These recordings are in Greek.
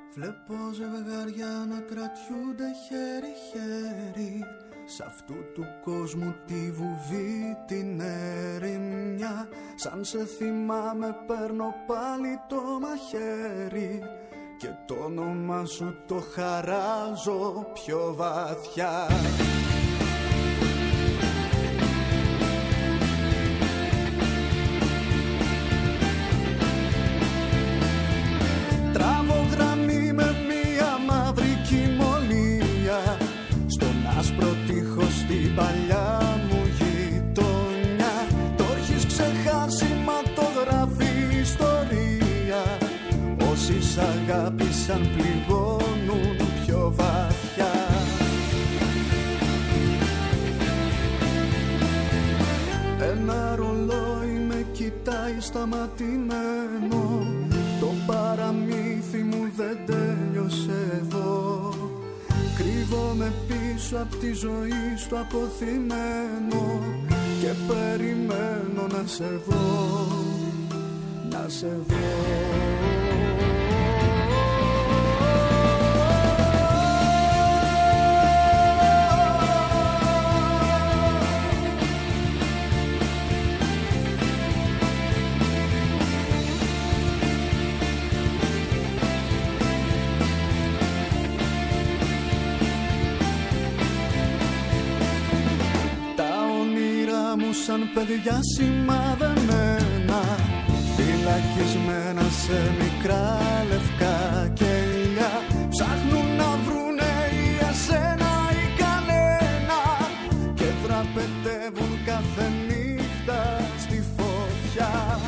Βλέπω ζευγάρια να κρατιούνται χέρι-χέρι σ' αυτού του κόσμου τη βουβή την ερημιά. Σαν σε θυμάμαι παίρνω πάλι το μαχαίρι και το όνομα σου το χαράζω πιο βαθιά. Τραβώ γραμμή με μία μαύρη κοιμωλία στον άσπρο τοίχο στην παλιά μου γειτονιά. Το έχεις ξεχάσει μα το γράφει ιστορία. Όσοι σ' αγάπησαν πληγώνουν πιο βαθιά. Ένα ρολόι με κοιτάει σταματημένο. Το παραμύθι μου δεν τέλειωσε εδώ. Κρύβομαι πίσω απ' τη ζωή στο αποθυμένο και περιμένω να σε δω, να σε δω. Σαν παιδιά σημαδεμένα, φυλακισμένα σε μικρά λευκά κελιά. Ψάχνουν να βρουνε ή εσένα ή κανένα και δραπετεύουν κάθε νύχτα στη φωτιά.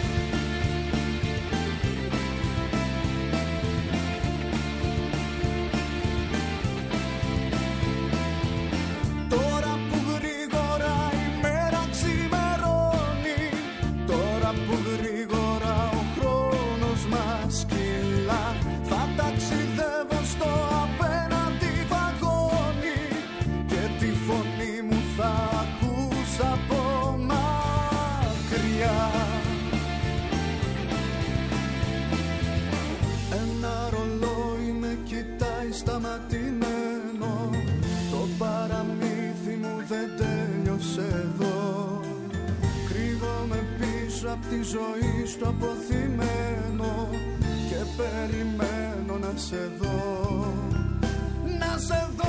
Σταματημένο, το παραμύθι μου δεν τέλειωσε εδώ. Κρύβομαι πίσω απ' τη ζωή στο αποθυμένο και περιμένω να σε δω, να σε δω.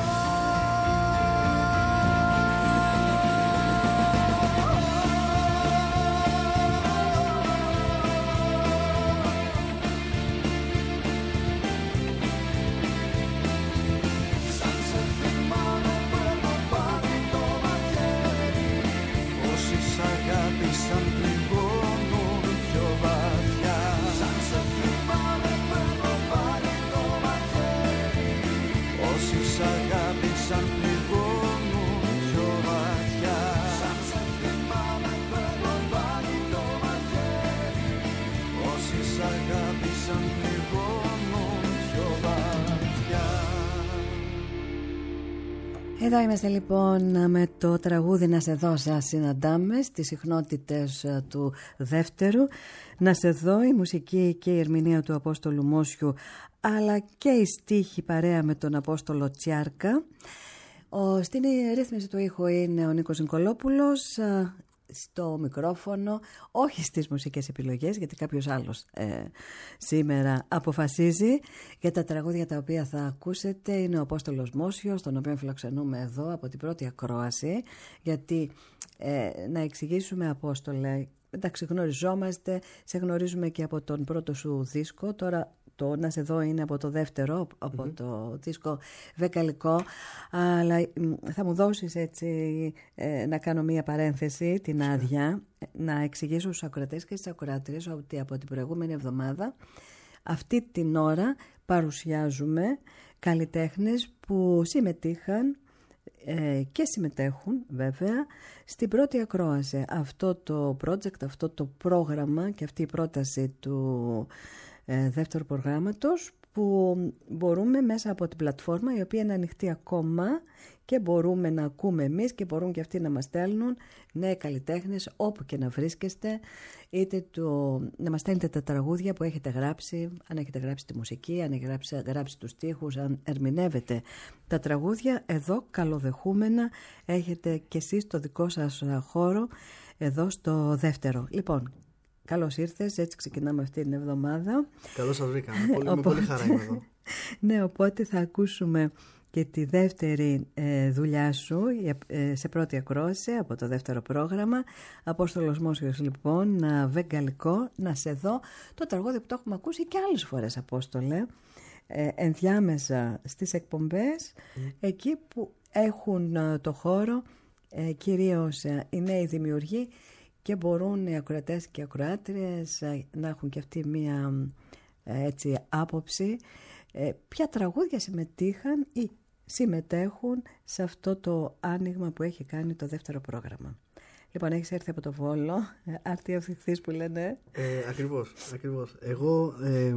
Εδώ είμαστε λοιπόν με το τραγούδι «Να σε δω». Σας συναντάμε στις συχνότητες του δεύτερου. «Να σε δω», η μουσική και η ερμηνεία του Απόστολου Μόσιου, αλλά και η στίχη παρέα με τον Απόστολο Τσιάρκα. Στην ρύθμιση του ήχου είναι ο Νίκος Νικολόπουλος, στο μικρόφωνο, όχι στις μουσικές επιλογές, γιατί κάποιος άλλος σήμερα αποφασίζει. Για τα τραγούδια τα οποία θα ακούσετε είναι ο Απόστολος Μόσιος, τον οποίο φιλοξενούμε εδώ από την πρώτη ακρόαση, γιατί να εξηγήσουμε, Απόστολε, εντάξει, γνωριζόμαστε, σε γνωρίζουμε και από τον πρώτο σου δίσκο, τώρα το «Να σε δω» είναι από το δεύτερο, από το δίσκο Βεκαλικό, αλλά θα μου δώσεις έτσι να κάνω μία παρένθεση, την άδεια, να εξηγήσω στους ακροατές και στις ακροάτριες ότι από την προηγούμενη εβδομάδα αυτή την ώρα παρουσιάζουμε καλλιτέχνες που συμμετείχαν και συμμετέχουν βέβαια στην πρώτη ακρόαση. Αυτό το project, αυτό το πρόγραμμα και αυτή η πρόταση του δεύτερου προγράμματος που μπορούμε μέσα από την πλατφόρμα, η οποία είναι ανοιχτή ακόμα και μπορούμε να ακούμε εμείς και μπορούν και αυτοί να μας στέλνουν νέοι καλλιτέχνες όπου και να βρίσκεστε, είτε να μας στέλνετε τα τραγούδια που έχετε γράψει, αν έχετε γράψει τη μουσική, αν έχετε γράψει τους στίχους, αν ερμηνεύετε τα τραγούδια, εδώ καλοδεχούμενα έχετε και εσείς το δικό σας χώρο εδώ στο δεύτερο. Λοιπόν, καλώς ήρθες, έτσι ξεκινάμε αυτή την εβδομάδα. Καλώς σας βρήκα, με πολύ χαρά είμαι εδώ. Ναι, οπότε θα ακούσουμε και τη δεύτερη δουλειά σου σε πρώτη ακρόαση από το δεύτερο πρόγραμμα. Απόστολος Μόσιος, λοιπόν, βεγγαλικό, να σε δω. Το τραγούδι που το έχουμε ακούσει και άλλες φορές, Απόστολε, ενδιάμεσα στις εκπομπές, εκεί που έχουν το χώρο κυρίως οι νέοι δημιουργοί και μπορούν οι ακροατές και οι ακροάτριες να έχουν και αυτοί μία έτσι άποψη ποια τραγούδια συμμετείχαν ή συμμετέχουν σε αυτό το άνοιγμα που έχει κάνει το δεύτερο πρόγραμμα. Λοιπόν, έχεις έρθει από το Βόλο, άρτη αυθυχθείς που λένε. Ακριβώς. Εγώ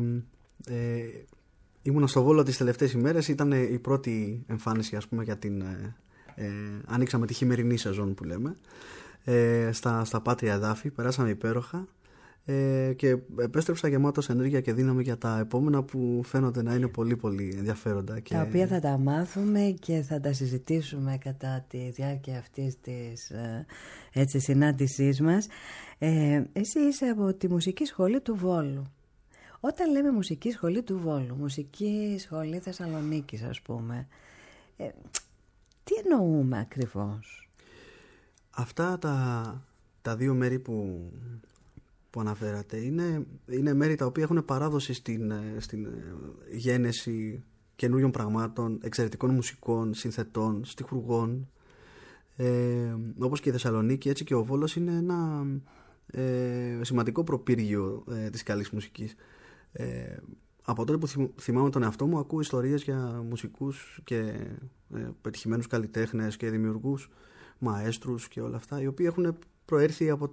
ήμουνα στο Βόλο τις τελευταίες ημέρες, ήταν η πρώτη εμφάνιση, ας πούμε, για την... ανοίξαμε τη χειμερινή σεζόν που λέμε, στα Πάτρια Εδάφη, περάσαμε υπέροχα. Και επέστρεψα γεμάτος ενέργεια και δύναμη για τα επόμενα που φαίνονται να είναι πολύ πολύ ενδιαφέροντα. Τα οποία θα τα μάθουμε και θα τα συζητήσουμε κατά τη διάρκεια αυτής της συνάντησής μας. Εσύ είσαι από τη Μουσική Σχολή του Βόλου. Όταν λέμε Μουσική Σχολή του Βόλου, Μουσική Σχολή Θεσσαλονίκης, ας πούμε, τι εννοούμε ακριβώς? Αυτά τα δύο μέρη που αναφέρατε είναι μέρη τα οποία έχουν παράδοση στην γένεση καινούριων πραγμάτων, εξαιρετικών μουσικών, συνθετών, στιχουργών, όπως και η Θεσσαλονίκη, έτσι και ο Βόλος είναι ένα σημαντικό προπύργιο της καλής μουσικής. Από τότε που θυμάμαι τον εαυτό μου, ακούω ιστορίες για μουσικούς και πετυχημένους καλλιτέχνες και δημιουργούς, μαέστρους και όλα αυτά, οι οποίοι έχουν προέρθει από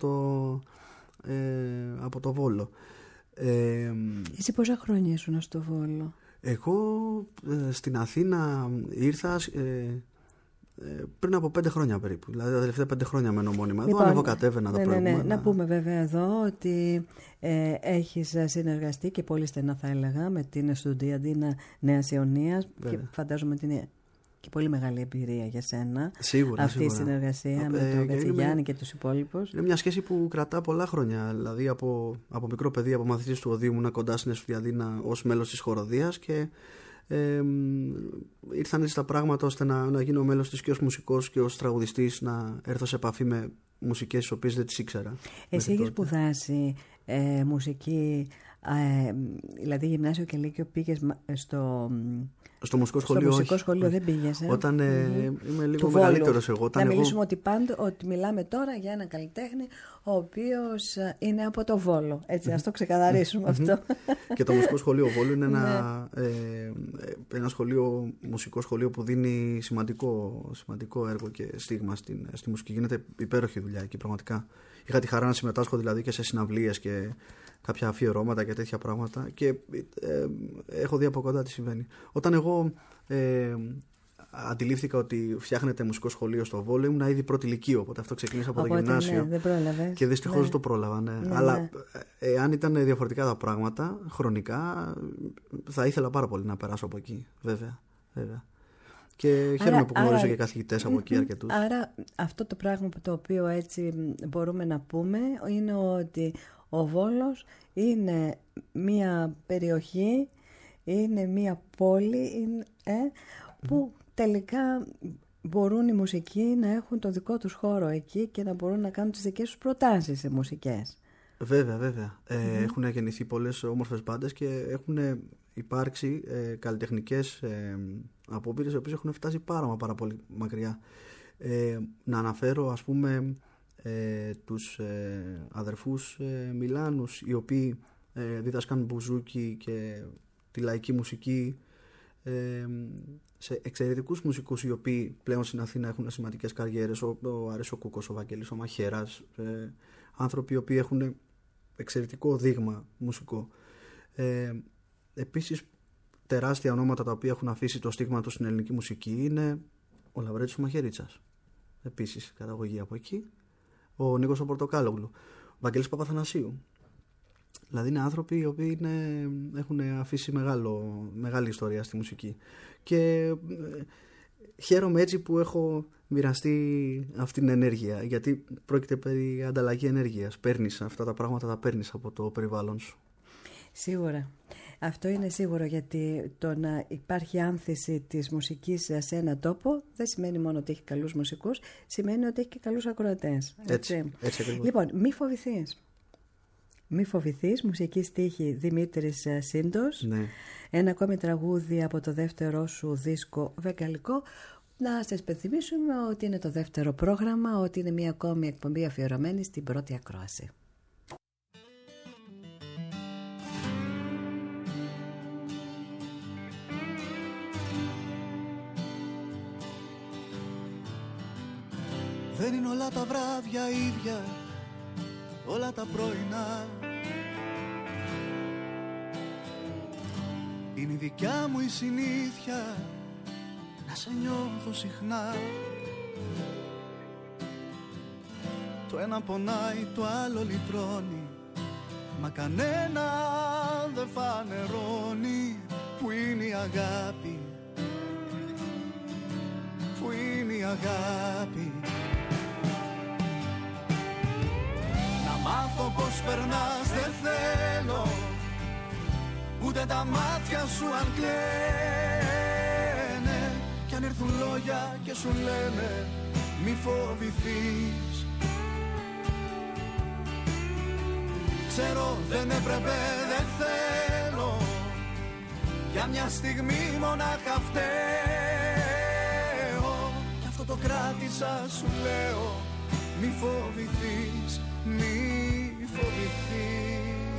το Βόλο. Εσύ πόσα χρόνια ήσουν στο Βόλο? Εγώ στην Αθήνα ήρθα πριν από 5 χρόνια περίπου. Δηλαδή τα τελευταία 5 χρόνια μένω μόνιμα. Εδώ ανεβοκατέβαινα τα προηγούμενα. Να πούμε βέβαια εδώ ότι έχεις συνεργαστεί και πολύ στενά, θα έλεγα, με την Στουντιαντίνα Νέας Ιωνίας και φαντάζομαι ότι είναι και πολύ μεγάλη εμπειρία για σένα. Σίγουρα. Η συνεργασία με τον Κατσιγιάννη και τους υπόλοιπους. Είναι μια σχέση που κρατά πολλά χρόνια. Δηλαδή από μικρό παιδί, από μαθητής του Οδείου, ήμουν κοντά στην Στουντιαντίνα ως μέλος της χοροδίας και ήρθαν έτσι τα πράγματα ώστε να γίνω μέλος της και ως μουσικός και ως τραγουδιστής, να έρθω σε επαφή με μουσικές τις οποίες δεν τις ήξερα. Εσύ έχεις σπουδάσει μουσική, δηλαδή γυμνάσιο και λύκειο, πήγες στο μουσικό σχολείο, στο μουσικό σχολείο δεν πήγες? Όταν είμαι λίγο μεγαλύτερος εγώ. Να μιλήσουμε ότι μιλάμε τώρα για έναν καλλιτέχνη ο οποίος είναι από το Βόλο. Έτσι, ας το ξεκαθαρίσουμε αυτό. Και το μουσικό σχολείο Βόλου είναι ένα σχολείο, μουσικό σχολείο που δίνει σημαντικό έργο και στίγμα στη μουσική. Γίνεται υπέροχη δουλειά εκεί πραγματικά. Είχα τη χαρά να συμμετάσχω δηλαδή και σε συναυλίες και κάποια αφιερώματα και τέτοια πράγματα και έχω δει από κοντά τι συμβαίνει. Όταν εγώ αντιλήφθηκα ότι φτιάχνεται μουσικό σχολείο στο Βόλο, ήμουν ήδη πρώτη λυκείο, οπότε αυτό ξεκίνησε από το γυμνάσιο. Ναι, δεν πρόλαβες. Και δυστυχώς δεν το πρόλαβα. Ναι. Αλλά αν ήταν διαφορετικά τα πράγματα, χρονικά, θα ήθελα πάρα πολύ να περάσω από εκεί. Βέβαια. Και χαίρομαι που γνωρίζω και καθηγητές από εκεί αρκετούς. Άρα αυτό το πράγμα το οποίο έτσι μπορούμε να πούμε είναι ότι ο Βόλος είναι μια περιοχή, είναι μια πόλη που τελικά μπορούν οι μουσικοί να έχουν το δικό τους χώρο εκεί και να μπορούν να κάνουν τις δικές τους προτάσεις σε μουσικές. Βέβαια. Έχουν γεννηθεί πολλές όμορφες μπάντες και έχουν υπάρξει καλλιτεχνικές απόπειρες οι οποίες έχουν φτάσει πάρα πολύ μακριά. Να αναφέρω ας πούμε τους αδερφούς Μιλάνους, οι οποίοι δίδασκαν μπουζούκι και τη λαϊκή μουσική σε εξαιρετικούς μουσικούς οι οποίοι πλέον στην Αθήνα έχουν σημαντικές καριέρες, ο Άρης ο Κούκος, ο Βαγγέλης ο Μαχαίρας, άνθρωποι οι οποίοι έχουν εξαιρετικό δείγμα μουσικό. Επίσης τεράστια ονόματα τα οποία έχουν αφήσει το στίγμα του στην ελληνική μουσική είναι ο Λαβρέτης ο Μαχαιρίτσας, επίσης καταγωγή από εκεί, ο Νίκος ο Πορτοκάλογλου, ο Βαγγέλης Παπαθανασίου. Δηλαδή είναι άνθρωποι οι οποίοι έχουν αφήσει μεγάλη ιστορία στη μουσική. Και χαίρομαι έτσι που έχω μοιραστεί αυτή την ενέργεια, γιατί πρόκειται περί ανταλλαγή ενέργειας. Παίρνεις αυτά τα πράγματα, τα παίρνεις από το περιβάλλον σου. Σίγουρα. Αυτό είναι σίγουρο, γιατί το να υπάρχει άνθηση της μουσικής σε έναν τόπο δεν σημαίνει μόνο ότι έχει καλούς μουσικούς, σημαίνει ότι έχει και καλούς ακροατές. Έτσι ακριβώς. Λοιπόν, μη φοβηθείς, μουσική στίχη Δημήτρης Σύντος. Ναι. Ένα ακόμη τραγούδι από το δεύτερο σου δίσκο Βεγγαλικό. Να σας υπενθυμίσουμε ότι είναι το δεύτερο πρόγραμμα, ότι είναι μια ακόμη εκπομπή αφιερωμένη στην πρώτη ακρόαση. Δεν είναι όλα τα βράδια ίδια, όλα τα πρωινά. Είναι η δικιά μου η συνήθεια να σε νιώθω συχνά. Το ένα πονάει, το άλλο λυτρώνει, μα κανένα δεν φανερώνει που είναι η αγάπη, που είναι η αγάπη. Να μάθω πως περνάς δεν θέλω, ούτε τα μάτια σου αν κλαίνε, κι αν έρθουν λόγια και σου λένε μη φοβηθείς. Ξέρω δεν έπρεπε, δεν θέλω, για μια στιγμή μονάχα φταίω, κι αυτό το κράτησα σου λέω, μη φοβηθείς, μη φοβηθείς.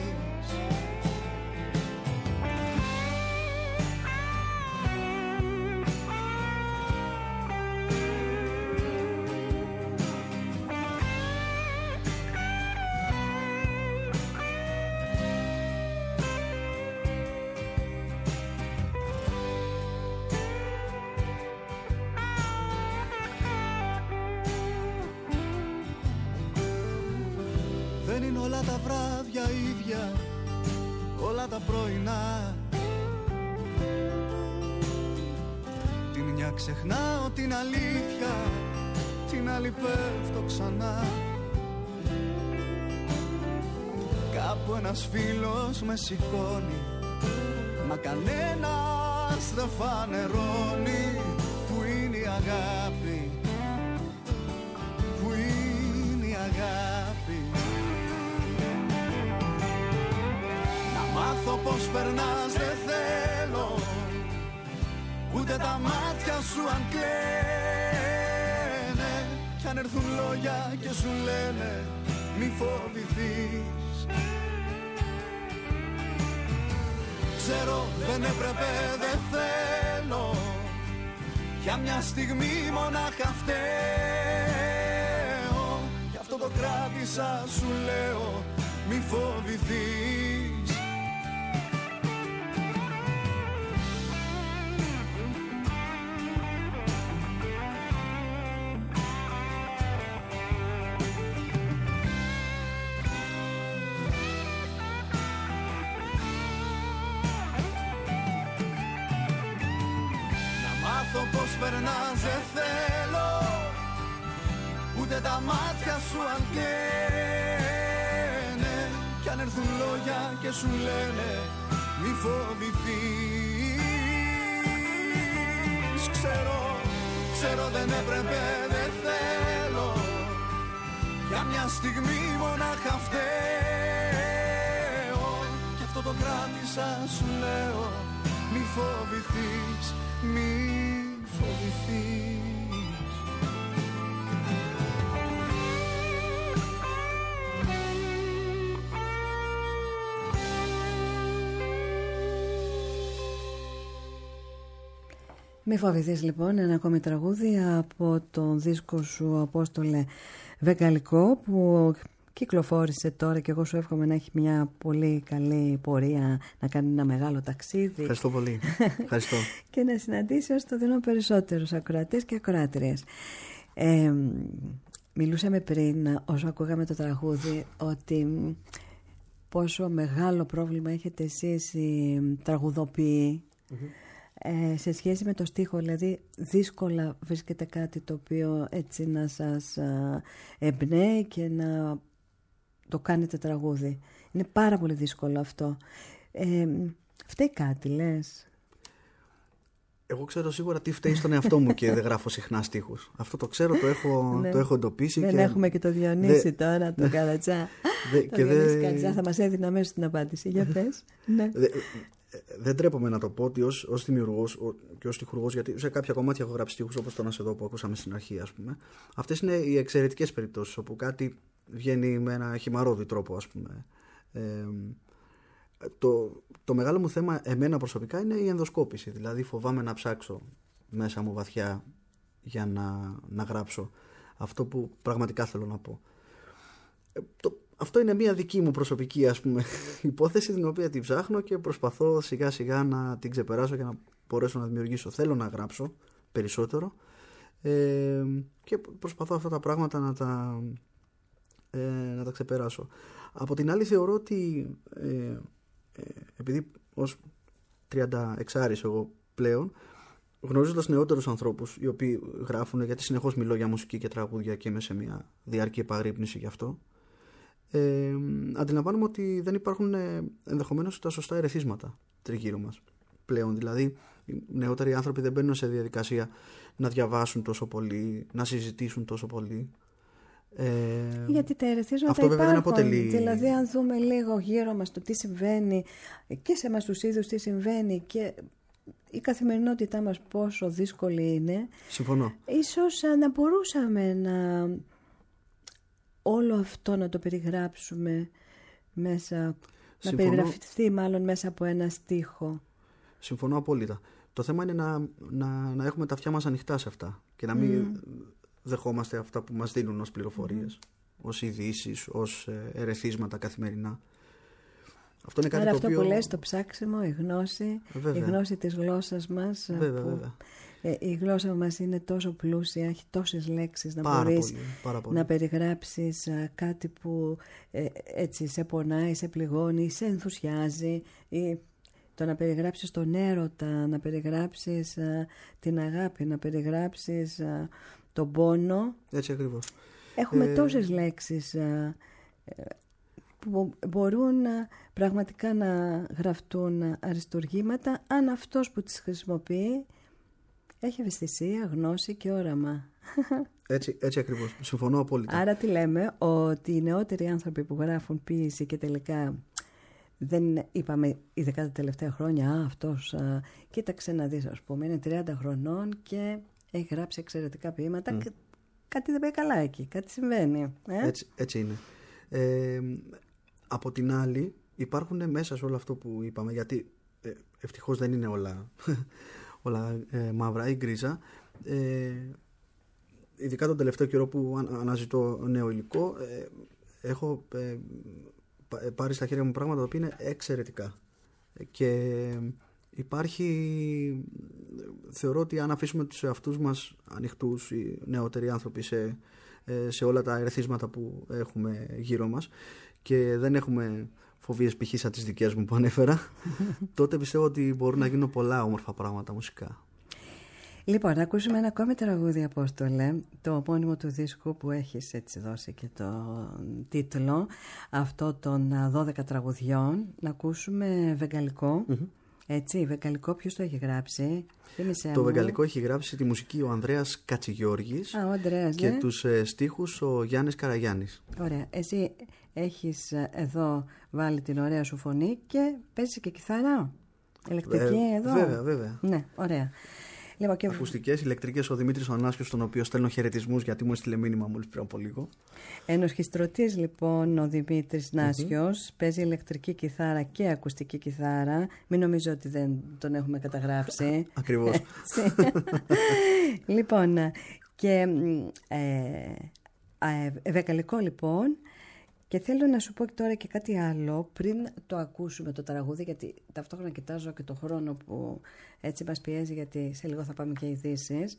Δεν είναι όλα τα βράδια ίδια, όλα τα πρωινά. Τη μια ξεχνάω την αλήθεια, την άλλη πέφτω ξανά. Κάπου ένας φίλος με σηκώνει, μα κανένας δεν φανερώνει που είναι η αγάπη, που είναι η αγάπη. Μάθω πως περνάς δεν θέλω, ούτε τα μάτια σου αν κλαίνε, κι αν έρθουν λόγια και σου λένε μη φοβηθείς. Ξέρω δεν έπρεπε, δεν θέλω, για μια στιγμή μονάχα φταίω, κι αυτό το κράτησα σου λέω, μη φοβηθείς. Πώς περνάς δεν θέλω, ούτε τα μάτια σου αν κλαίνε, κι αν έρθουν λόγια και σου λένε μη φοβηθείς. Ξέρω δεν έπρεπε, δεν θέλω, για μια στιγμή μονάχα φταίω, κι αυτό το κράτησα σου λέω, μη φοβηθείς, μη φοβηθείς. Μη φοβηθείς λοιπόν, ένα ακόμη τραγούδι από τον δίσκο σου Απόστολε Βεγγαλικό, που κυκλοφόρησε τώρα και εγώ σου εύχομαι να έχει μια πολύ καλή πορεία, να κάνει ένα μεγάλο ταξίδι. Ευχαριστώ πολύ. Ευχαριστώ. Και να συναντήσει όσο το δυνατόν περισσότερους ακροατές και ακροάτριες. Μιλούσαμε πριν, όσο ακούγαμε το τραγούδι, ότι πόσο μεγάλο πρόβλημα έχετε εσείς οι τραγουδοποιοί σε σχέση με το στίχο. Δηλαδή δύσκολα βρίσκεται κάτι το οποίο έτσι να σας εμπνέει και να το κάνετε τραγούδι. Είναι πάρα πολύ δύσκολο αυτό. Φταίει κάτι, λες? Εγώ ξέρω σίγουρα τι φταίει στον εαυτό μου και δεν γράφω συχνά στίχους. Αυτό το ξέρω, το έχω εντοπίσει. Δεν έχουμε και το Διονύση τώρα, τον Καρατζά. Το Διονύση Καρατζά θα μας έδινε αμέσως την απάντηση. Για πες. Ναι. Δεν τρέπομαι να το πω ότι ως δημιουργός και ως στιχουργός, γιατί σε κάποια κομμάτια έχω γράψει στίχους όπως το «Να σε δω» που ακούσαμε στην αρχή, ας πούμε. Αυτές είναι οι εξαιρετικές περιπτώσεις όπου κάτι βγαίνει με ένα χυμαρώδη τρόπο, ας πούμε. Το μεγάλο μου θέμα εμένα προσωπικά είναι η ενδοσκόπηση. Δηλαδή φοβάμαι να ψάξω μέσα μου βαθιά για να γράψω αυτό που πραγματικά θέλω να πω. Αυτό είναι μια δική μου προσωπική, ας πούμε, υπόθεση, την οποία την ψάχνω και προσπαθώ σιγά σιγά να την ξεπεράσω και να μπορέσω να δημιουργήσω. Θέλω να γράψω περισσότερο και προσπαθώ αυτά τα πράγματα να τα ξεπεράσω. Από την άλλη θεωρώ ότι επειδή ως 36άρης εγώ πλέον, γνωρίζοντας νεότερους ανθρώπους οι οποίοι γράφουν, γιατί συνεχώς μιλώ για μουσική και τραγούδια και είμαι σε μια διαρκή επαγρύπνηση γι' αυτό, αντιλαμβάνομαι ότι δεν υπάρχουν ενδεχομένως τα σωστά ερεθίσματα τριγύρω μας πλέον. Δηλαδή οι νεότεροι άνθρωποι δεν μπαίνουν σε διαδικασία να διαβάσουν τόσο πολύ, να συζητήσουν τόσο πολύ. Γιατί τα ερεθίσματα υπάρχουν. Αποτελεί... Δηλαδή αν δούμε λίγο γύρω μας το τι συμβαίνει και σε εμάς τους ίδιους τι συμβαίνει και η καθημερινότητά μας πόσο δύσκολη είναι. Συμφωνώ. Ίσως να μπορούσαμε να όλο αυτό να το περιγράψουμε μέσα, να περιγραφηθεί μάλλον μέσα από ένα στίχο. Συμφωνώ απόλυτα. Το θέμα είναι να έχουμε τα αυτιά μας ανοιχτά σε αυτά και να μην δεχόμαστε αυτά που μας δίνουν ως πληροφορίες, ως ειδήσεις, ως ερεθίσματα καθημερινά. Αυτό είναι κάτι. Άρα το αυτό οποίο... που λες, το ψάξιμο, η γνώση της γλώσσας μας. Βέβαια. Η γλώσσα μας είναι τόσο πλούσια, έχει τόσες λέξεις να μπορείς να περιγράψεις κάτι που έτσι σε πονάει, σε πληγώνει, σε ενθουσιάζει, ή το να περιγράψεις τον έρωτα, να περιγράψεις την αγάπη, να περιγράψεις τον πόνο. Έτσι ακριβώς. Έχουμε τόσες λέξεις που μπορούν πραγματικά να γραφτούν αριστουργήματα αν αυτός που τις χρησιμοποιεί έχει ευαισθησία, γνώση και όραμα. Έτσι ακριβώς. Συμφωνώ απόλυτα. Άρα τι λέμε, ότι οι νεότεροι άνθρωποι που γράφουν ποίηση και τελικά δεν είπαμε ειδικά τα τελευταία χρόνια αυτός κοίταξε να δεις, ας πούμε, είναι 30 χρονών και έχει γράψει εξαιρετικά ποίηματα. Κάτι δεν πάει καλά εκεί, κάτι συμβαίνει. Έτσι είναι. Από την άλλη υπάρχουν μέσα σε όλο αυτό που είπαμε, γιατί ευτυχώς δεν είναι όλα μαύρα ή γκρίζα, ειδικά τον τελευταίο καιρό που αναζητώ νέο υλικό, έχω πάρει στα χέρια μου πράγματα τα οποία είναι εξαιρετικά και υπάρχει, θεωρώ ότι αν αφήσουμε τους εαυτούς μας ανοιχτούς, οι νεότεροι άνθρωποι, σε όλα τα ερεθίσματα που έχουμε γύρω μας και δεν έχουμε φοβίες π.χ. σαν τις δικές μου που ανέφερα, τότε πιστεύω ότι μπορούν να γίνουν πολλά όμορφα πράγματα μουσικά. Λοιπόν, να ακούσουμε ένα ακόμη τραγούδι, Απόστολε, το επώνυμο του δίσκου που έχεις έτσι δώσει και το τίτλο, αυτό των 12 τραγουδιών. Να ακούσουμε βεγγαλικό. Έτσι, βεγγαλικό ποιος το έχει γράψει? Το βεγγαλικό έχει γράψει τη μουσική ο Ανδρέας Κατσιγιώργης και τους στίχους ο Γιάννης Καραγιάννης. Ωραία. Εσύ έχεις εδώ βάλει την ωραία σου φωνή και παίζεις και κιθάρα ηλεκτρική εδώ. Βέβαια. Ναι, ωραία. Ακουστικές, ηλεκτρικές, ο Δημήτρης Ανάσιος, τον οποίο στέλνω χαιρετισμούς γιατί μου έστειλε μήνυμα μόλις πριν από λίγο. Ενορχιστρωτής λοιπόν ο Δημήτρης Νάσιος, παίζει ηλεκτρική κιθάρα και ακουστική κιθάρα. Μην νομίζω ότι δεν τον έχουμε καταγράψει. Ακριβώς. Λοιπόν, και βεγγαλικό λοιπόν, Και θέλω να σου πω τώρα και κάτι άλλο πριν το ακούσουμε το τραγούδι, γιατί ταυτόχρονα κοιτάζω και το χρόνο που έτσι μας πιέζει, γιατί σε λίγο θα πάμε και ειδήσεις.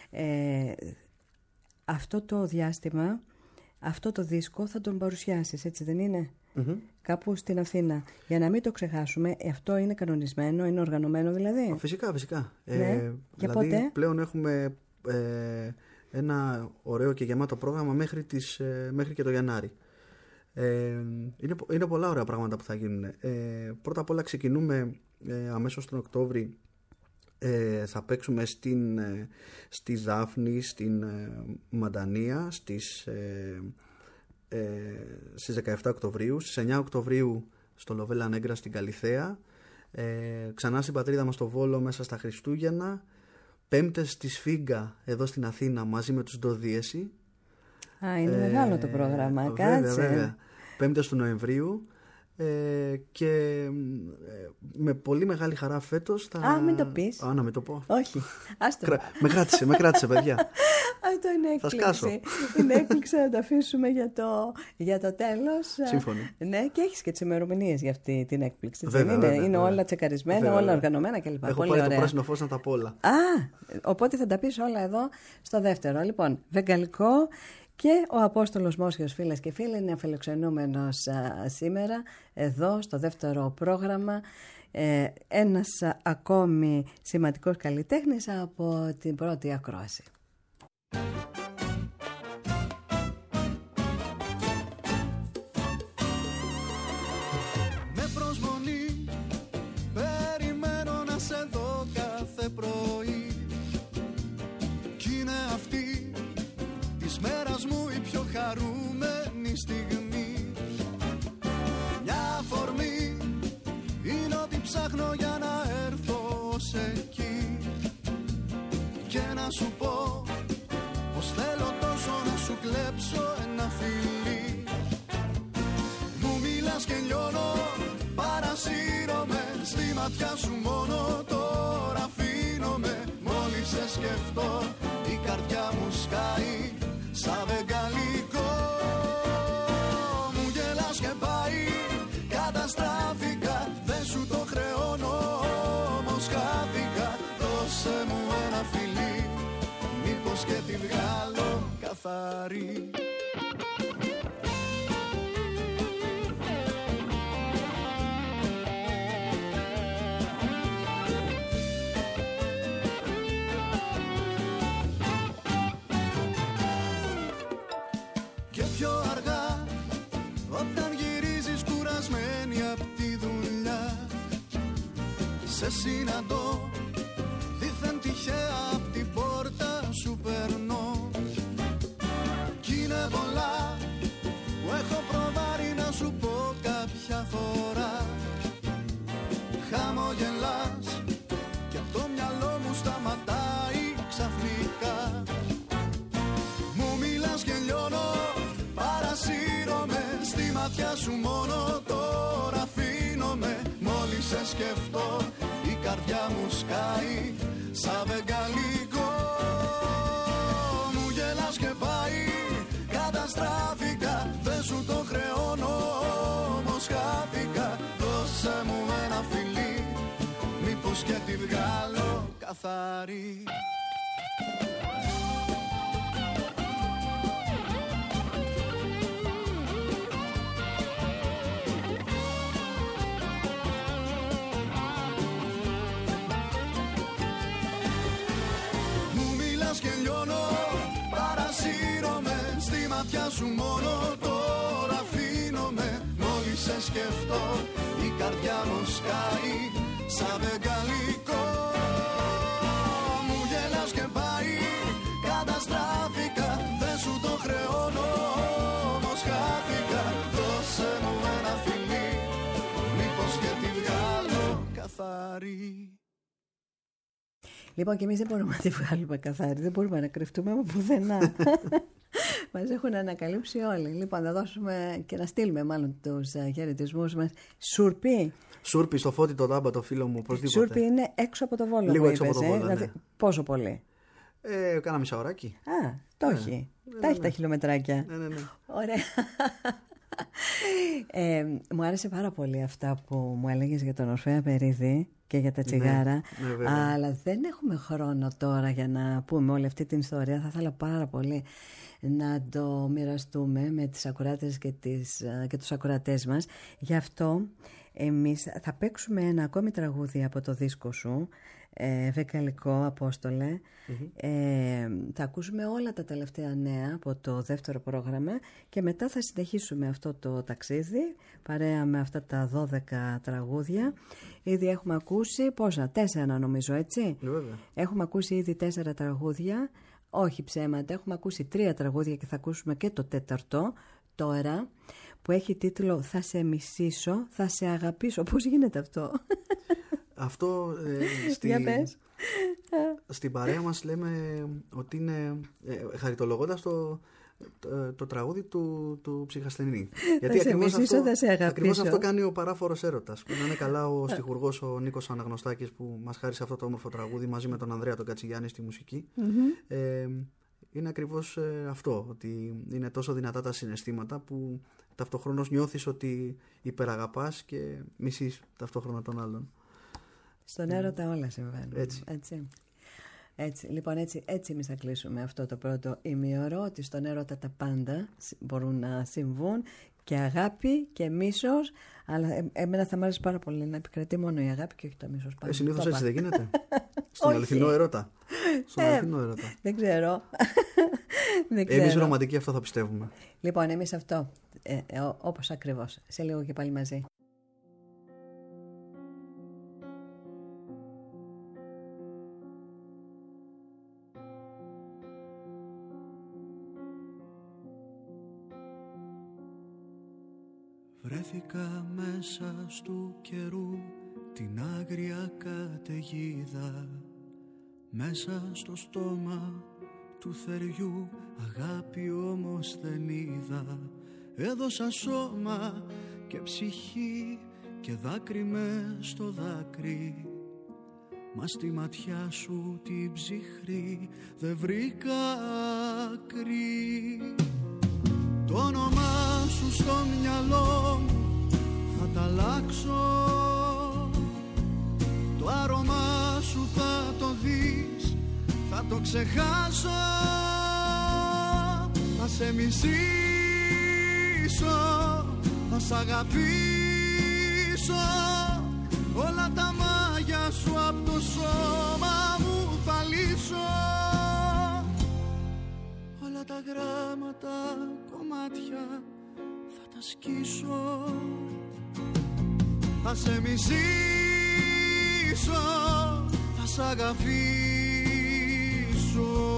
Αυτό το διάστημα, αυτό το δίσκο θα τον παρουσιάσεις, έτσι δεν είναι? Κάπου στην Αθήνα. Για να μην το ξεχάσουμε, αυτό είναι κανονισμένο, είναι οργανωμένο δηλαδή? Φυσικά. Ναι. Και δηλαδή πότε? Πλέον έχουμε ένα ωραίο και γεμάτο πρόγραμμα μέχρι και το Γενάρη. Είναι πολλά ωραία πράγματα που θα γίνουν. Πρώτα απ' όλα ξεκινούμε αμέσως τον Οκτώβρη. Θα παίξουμε στη Δάφνη, στην Μαντανία στις 17 Οκτωβρίου, στις 9 Οκτωβρίου στο Λοβέλα Νέγκρα στην Καλιθέα, ξανά στην πατρίδα μας στο Βόλο μέσα στα Χριστούγεννα, Πέμπτες στη Σφίγγα εδώ στην Αθήνα μαζί με τους Ντοδίεση. Είναι μεγάλο το πρόγραμμα, κάτσε. Βέβαια. Πέμπτες του Νοεμβρίου. Και με πολύ μεγάλη χαρά φέτος θα... μην το πεις. Να μην το πω. Όχι, άστο. Με κράτησε παιδιά. Αυτό είναι έκπληξη. Θα σκάσω. Είναι έκπληξη να το αφήσουμε για το τέλος. Σύμφωνοι. Ναι, και έχεις και τις ημερομηνίες για αυτή την έκπληξη. Βέβαια, είναι όλα τσεκαρισμένα, όλα οργανωμένα κλπ. Έχω πάρει το πράσινο φως να τα πω όλα. Οπότε θα τα πεις όλα εδώ στο δεύτερο. Λοιπόν, βεγγαλικό. Και ο Απόστολος Μόσχιος, φίλες και φίλοι, είναι αφιλοξενούμενος σήμερα εδώ στο δεύτερο πρόγραμμα. Ένας ακόμη σημαντικός καλλιτέχνης από την πρώτη ακρόαση. Με προσμονή περιμένω να σε δω κάθε πρωί, κι είναι αυτή της μέρας μου η πιο χαρούμενη στιγμή. Μια αφορμή είναι ότι ψάχνω για να έρθω ως εκεί και να σου πω πως θέλω τόσο να σου κλέψω ένα φιλί. Μου μιλάς και λιώνω, παρασύρωμαι στη ματιά σου μόνο τώρα αφήνομαι. Μόλις σε σκεφτώ η καρδιά μου σκάει σαν βεγγαλικό. Μου γελάς και πάει, καταστράφηκα, δεν σου το χρεώνω, όμως χάθηκα. Δώσε μου ένα φιλί, μήπως και τη βγάλω καθαρή. Σε συναντώ, δίθεν τυχαία απ' την πόρτα σου περνώ. Κι είναι πολλά που έχω προβάρει να σου πω κάποια φορά. Χαμογελάς και απ' το μυαλό μου σταματάει ξαφνικά. Μου μιλάς και λιώνω, παρασύρωμαι στη ματιά σου μόνο τώρα αφήνομαι. Μόλις σε σκεφτώ η καρδιά μου σκάει σαν βεγγαλικό. Μου γελάς και πάει, καταστράφηκα, δεν σου το χρεώνω, όμως χάθηκα. Δώσε μου ένα φιλί, μήπως και τη βγάλω καθαρή. Ματιά σου μόνο τώρα αφήνομαι. Μόλις σε σκεφτώ η καρδιά μου σκάει σαν βεγγαλικό. Μου γελάς και πάει, καταστράφηκα, δεν σου το χρεώνω, όμως χάθηκα. Δώσε μου ένα φιλί, μήπως και τη βγάλω καθαρή. Λοιπόν, και εμείς δεν μπορούμε να τη βγάλουμε καθαρή, δεν μπορούμε να κρυφτούμε από πουθενά. Μας έχουν ανακαλύψει όλοι. Λοιπόν, θα δώσουμε και να στείλουμε μάλλον τους χαιρετισμούς μας. Σούρπι. Σούρπι στο Φώτη το Τάμπα, το φίλο μου, οπωσδήποτε. Σούρπι είναι έξω από το Βόλο. Λίγο έξω είπες, από το Βόλο, ναι. Δηλαδή, πόσο πολύ? Κάνα μισάωράκι. Το έχει. Τα έχει τα χιλιομετράκια. Ναι. Ωραία. Μου άρεσε πάρα πολύ αυτά που μου έλεγες για τον Ορφέα Περίδη και για τα τσιγάρα, ναι, αλλά δεν έχουμε χρόνο τώρα για να πούμε όλη αυτή την ιστορία. Θα ήθελα πάρα πολύ να το μοιραστούμε με τις ακροάτες και τους ακροατές μας. Γι' αυτό εμείς θα παίξουμε ένα ακόμη τραγούδι από το δίσκο σου, Βεκαλικό, Απόστολε. Θα ακούσουμε όλα τα τελευταία νέα από το δεύτερο πρόγραμμα και μετά θα συνεχίσουμε αυτό το ταξίδι παρέα με αυτά τα 12 τραγούδια. Ήδη έχουμε ακούσει πόσα, 4 νομίζω, έτσι. Βέβαια. Έχουμε ακούσει ήδη 4 τραγούδια. Όχι ψέματα, έχουμε ακούσει 3 τραγούδια και θα ακούσουμε και το 4ο τώρα, που έχει τίτλο «Θα σε μισήσω, θα σε αγαπήσω». Πώς γίνεται αυτό? Αυτό στην παρέα μας λέμε ότι είναι χαριτολογώντας το τραγούδι του ψυχασθενή. Γιατί ακριβώς αυτό κάνει ο παράφορος έρωτας. Που είναι καλά ο στιχουργός ο Νίκος Αναγνωστάκης που μας χάρισε αυτό το όμορφο τραγούδι μαζί με τον Ανδρέα τον Κατσιγιάννη στη μουσική. Είναι ακριβώς αυτό, ότι είναι τόσο δυνατά τα συναισθήματα που ταυτοχρόνως νιώθεις ότι υπεραγαπάς και μισείς ταυτόχρονα τον άλλον. Στον έρωτα όλα συμβαίνουν. Έτσι. Λοιπόν, έτσι εμείς θα κλείσουμε αυτό το πρώτο ημίωρο, ότι στον έρωτα τα πάντα μπορούν να συμβούν, και αγάπη και μίσος, αλλά εμένα θα μ' άρεσε πάρα πολύ να επικρατεί μόνο η αγάπη και όχι το μίσος πάνω. Συνήθως έτσι δεν γίνεται? Στον αληθινό έρωτα. Δεν ξέρω. Εμείς ρομαντικοί αυτό θα πιστεύουμε. Λοιπόν, εμείς αυτό, όπως ακριβώς. Σε λίγο και πάλι μαζί. Βρέθηκα μέσα στου καιρού την άγρια καταιγίδα, μέσα στο στόμα του θεριού αγάπη όμως δεν είδα. Έδωσα σώμα και ψυχή και δάκρυ μες στο δάκρυ, μα στη ματιά σου την ψυχρή δεν βρήκα άκρη. Το όνομά σου στο μυαλό μου θα τα αλλάξω, το άρωμά σου θα το δεις, θα το ξεχάσω. Θα σε μισήσω, θα σ' αγαπήσω, όλα τα μάγια σου απ' το σώμα μου θα λύσω. Όλα τα γράμματα, κομμάτια θα τα σκίσω. Θα σε μισήσω, θα σ' αγαπήσω.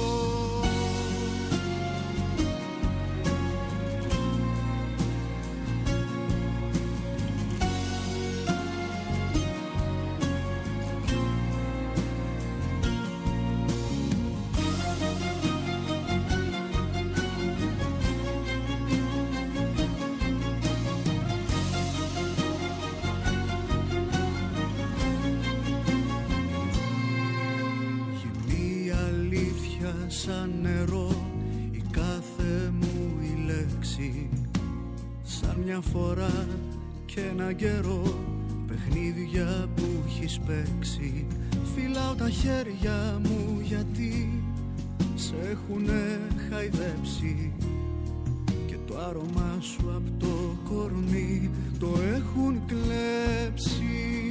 Σαν νερό η κάθε μου η λέξη, σαν μια φορά και ένα καιρό παιχνίδια που έχεις παίξει. Φυλάω τα χέρια μου γιατί σε έχουνε χαϊδέψει και το άρωμά σου απ' το κορμί το έχουν κλέψει.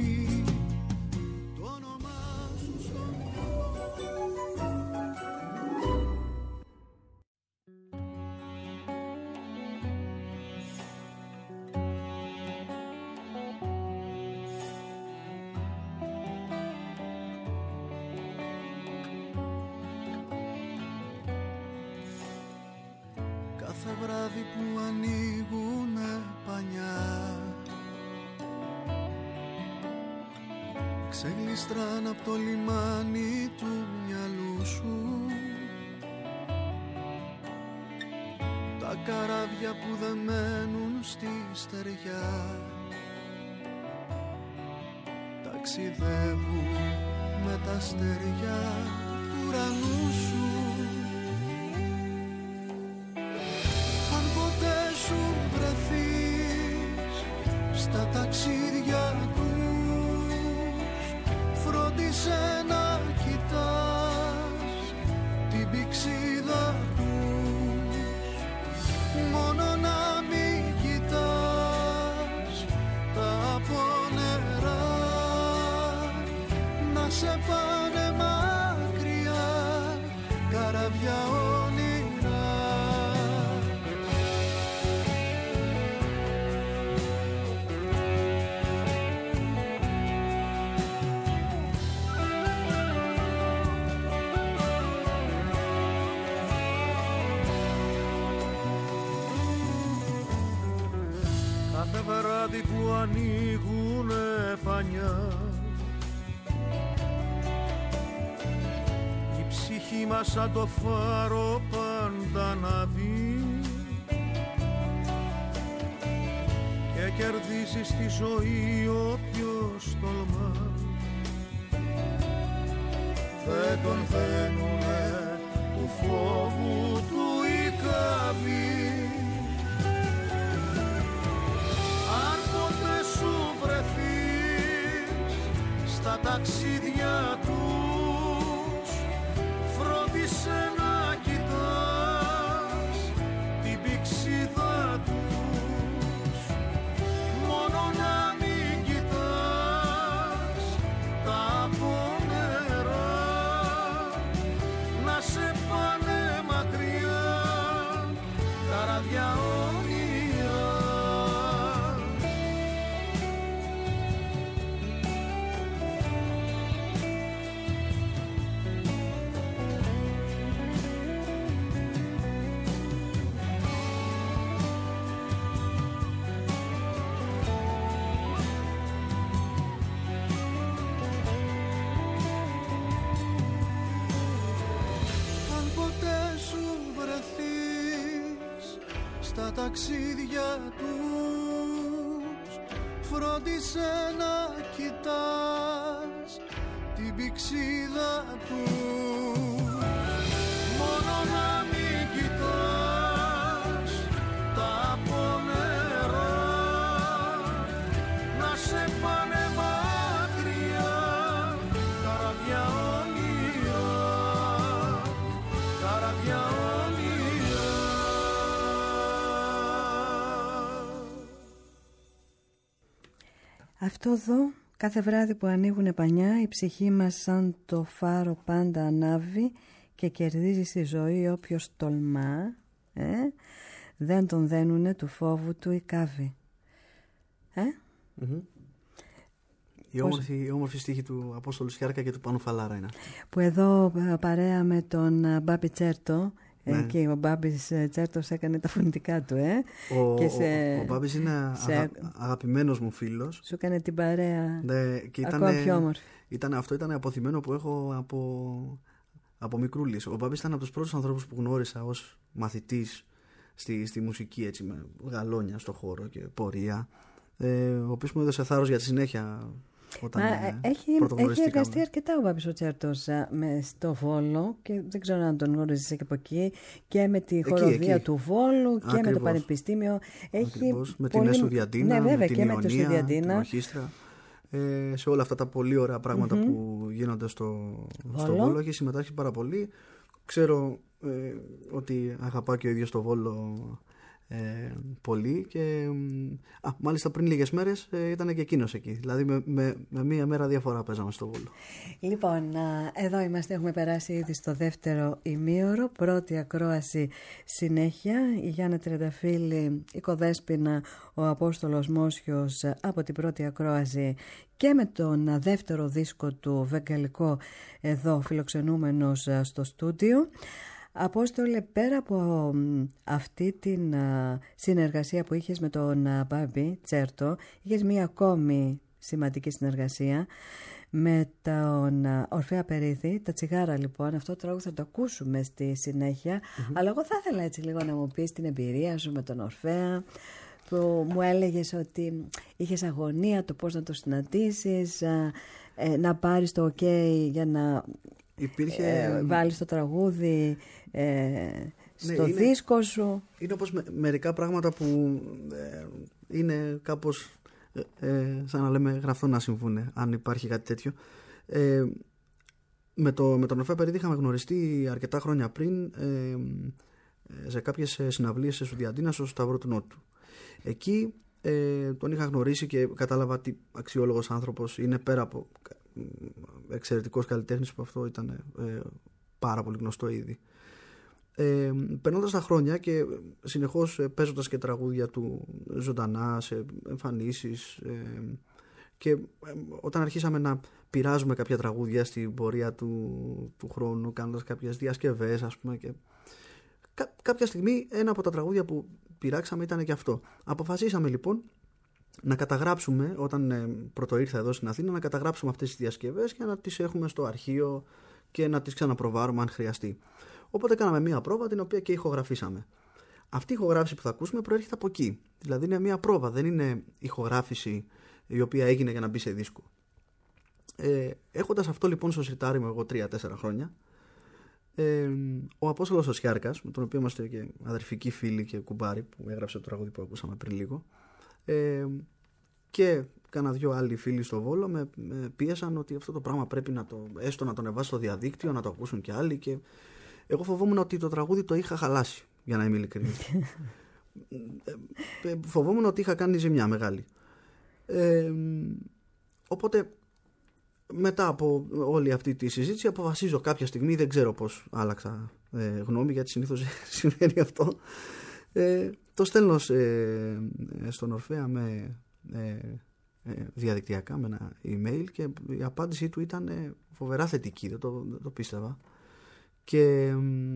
Κάθε βράδυ που ανοίγουνε πανιά, ξεγλιστράν απ' το λιμάνι του μυαλού σου τα καράβια που δεν μένουν στη στεριά, ταξιδεύουν με τα αστέρια του ουρανού σου. σε πάνε μακριά καράβια όνειρα. Κάθε βράδυ που ανοίγουνε πανιά η ψυχή μας σαν το φάρο πάντα αναβεί και κερδίζει στη ζωή όποιος τολμά. Δεν τον δένουνε του φόβου του οι καβοί. Αν ποτέ σου βρεθείς στα ταξίδια τους, φρόντισε να κοιτάς την πηξίδα τους. Μόνο να μην κοιτάς τα πονερά, να σε πάνε μακριά καράβια όνειρα. Στα ταξίδια τους, φρόντισε να κοιτάς την πηξίδα τους. Μόνο να μην κοιτάς τα πονερά, να σε πάνε μακριά καραβιά όνειρα, καραβιά όνειρα. Αυτό εδώ, κάθε βράδυ που ανοίγουν πανιά, η ψυχή μας σαν το φάρο πάντα ανάβει και κερδίζει στη ζωή όποιος τολμά, δεν τον δένουνε του φόβου του η κάβη. Η όμορφη στίχη του Απόστολου Σιάρκα και του Πάνου Φαλάρα είναι αυτή. Που εδώ παρέα με τον Μπάμπη Τσέρτο, και ο Μπάμπης Τσέρτος έκανε τα φωνητικά του. Ο Μπάμπης είναι αγαπημένος μου φίλος. Σου έκανε την παρέα, και ακόμα πιο όμορφη. Αυτό ήταν αποθυμένο που έχω από μικρούλης. Ο Μπάμπης ήταν από τους πρώτους ανθρώπους που γνώρισα ως μαθητής στη μουσική, έτσι, με γαλόνια στο χώρο και πορεία, ο οποίος μου έδωσε θάρρος για τη συνέχεια. Έχει εργαστεί αρκετά ο Μπάμπης ο Τσέρτος στο Βόλο και δεν ξέρω αν τον γνώριζες και από εκεί, και με τη χοροδία του Βόλου και με το Πανεπιστήμιο. Με την Εσουδιαντίνα, με την Ιωνία, την Ορχήστρα, σε όλα αυτά τα πολύ ωραία πράγματα που γίνονται στο Βόλο. Έχει συμμετάσχει πάρα πολύ. Ξέρω ότι αγαπά και ο ίδιος το Βόλο πολύ και μάλιστα πριν λίγες μέρες ήταν και εκείνος εκεί, δηλαδή με μία μέρα διαφορά παίζαμε στο Βόλο. Λοιπόν, εδώ είμαστε, έχουμε περάσει ήδη στο δεύτερο ημίωρο, πρώτη ακρόαση συνέχεια, η Γιάννα Τριανταφύλλη, η Κοδέσποινα, ο Απόστολος Μόσιος από την πρώτη ακρόαση και με τον δεύτερο δίσκο του Βεγγαλικό εδώ φιλοξενούμενος στο στούντιο. Απόστολε, πέρα από αυτή την συνεργασία που είχες με τον Μπάμπη Τσέρτο, είχες μία ακόμη σημαντική συνεργασία με τον Ορφέα Περίθη, τα τσιγάρα λοιπόν. Αυτό το τραγούδι θα το ακούσουμε στη συνέχεια, αλλά εγώ θα ήθελα έτσι λίγο να μου πεις την εμπειρία σου με τον Ορφέα, που μου έλεγες ότι είχες αγωνία το πώς να το συναντήσεις, να πάρεις το ok για να βάλεις το τραγούδι στο δίσκο σου. Είναι όπως μερικά πράγματα που είναι κάπως σαν να λέμε γραφτό να συμβούν, αν υπάρχει κάτι τέτοιο. Με τον Ορφέα Περίθη είχαμε γνωριστεί αρκετά χρόνια πριν σε κάποιες συναυλίες σε Σουδιαντίνα, στο Σταυρό του Νότου. Εκεί τον είχα γνωρίσει και κατάλαβα τι αξιόλογος άνθρωπος είναι, πέρα από εξαιρετικός καλλιτέχνης, που αυτό ήταν πάρα πολύ γνωστό ήδη. Περνώντας τα χρόνια και συνεχώς παίζοντας και τραγούδια του ζωντανά σε εμφανίσεις, και όταν αρχίσαμε να πειράζουμε κάποια τραγούδια στην πορεία του χρόνου, κάνοντας κάποιες διασκευές, ας πούμε, και κάποια στιγμή ένα από τα τραγούδια που πειράξαμε ήταν και αυτό. Αποφασίσαμε λοιπόν να καταγράψουμε, όταν πρωτοήρθα εδώ στην Αθήνα, να καταγράψουμε αυτές τις διασκευές και να τις έχουμε στο αρχείο και να τις ξαναπροβάρουμε αν χρειαστεί. Οπότε κάναμε μία πρόβα, την οποία και ηχογραφήσαμε. Αυτή η ηχογράφηση που θα ακούσουμε προέρχεται από εκεί. Δηλαδή είναι μία πρόβα, δεν είναι ηχογράφηση η οποία έγινε για να μπει σε δίσκο. Έχοντας αυτό λοιπόν στο σιρτάρι μου εγώ 3-4 χρόνια, ο Απόστολος ο Σιάρκας, με τον οποίο είμαστε και αδερφικοί φίλοι και κουμπάρι, που έγραψε το τραγούδι που ακούσαμε πριν λίγο, και κάνα δυο άλλοι φίλοι στο Βόλο με πίεσαν ότι αυτό το πράγμα πρέπει έστω να το ανεβάσει στο διαδίκτυο, να το ακούσουν και άλλοι, και εγώ φοβόμουν ότι το τραγούδι το είχα χαλάσει, για να είμαι ειλικρινής. Φοβόμουν ότι είχα κάνει ζημιά μεγάλη. Οπότε μετά από όλη αυτή τη συζήτηση αποφασίζω κάποια στιγμή, δεν ξέρω πώς άλλαξα γνώμη, γιατί συνήθως συμβαίνει αυτό, το στέλνω στον Ορφέα με διαδικτυακά, με ένα email, και η απάντησή του ήταν φοβερά θετική, δεν το πίστευα, και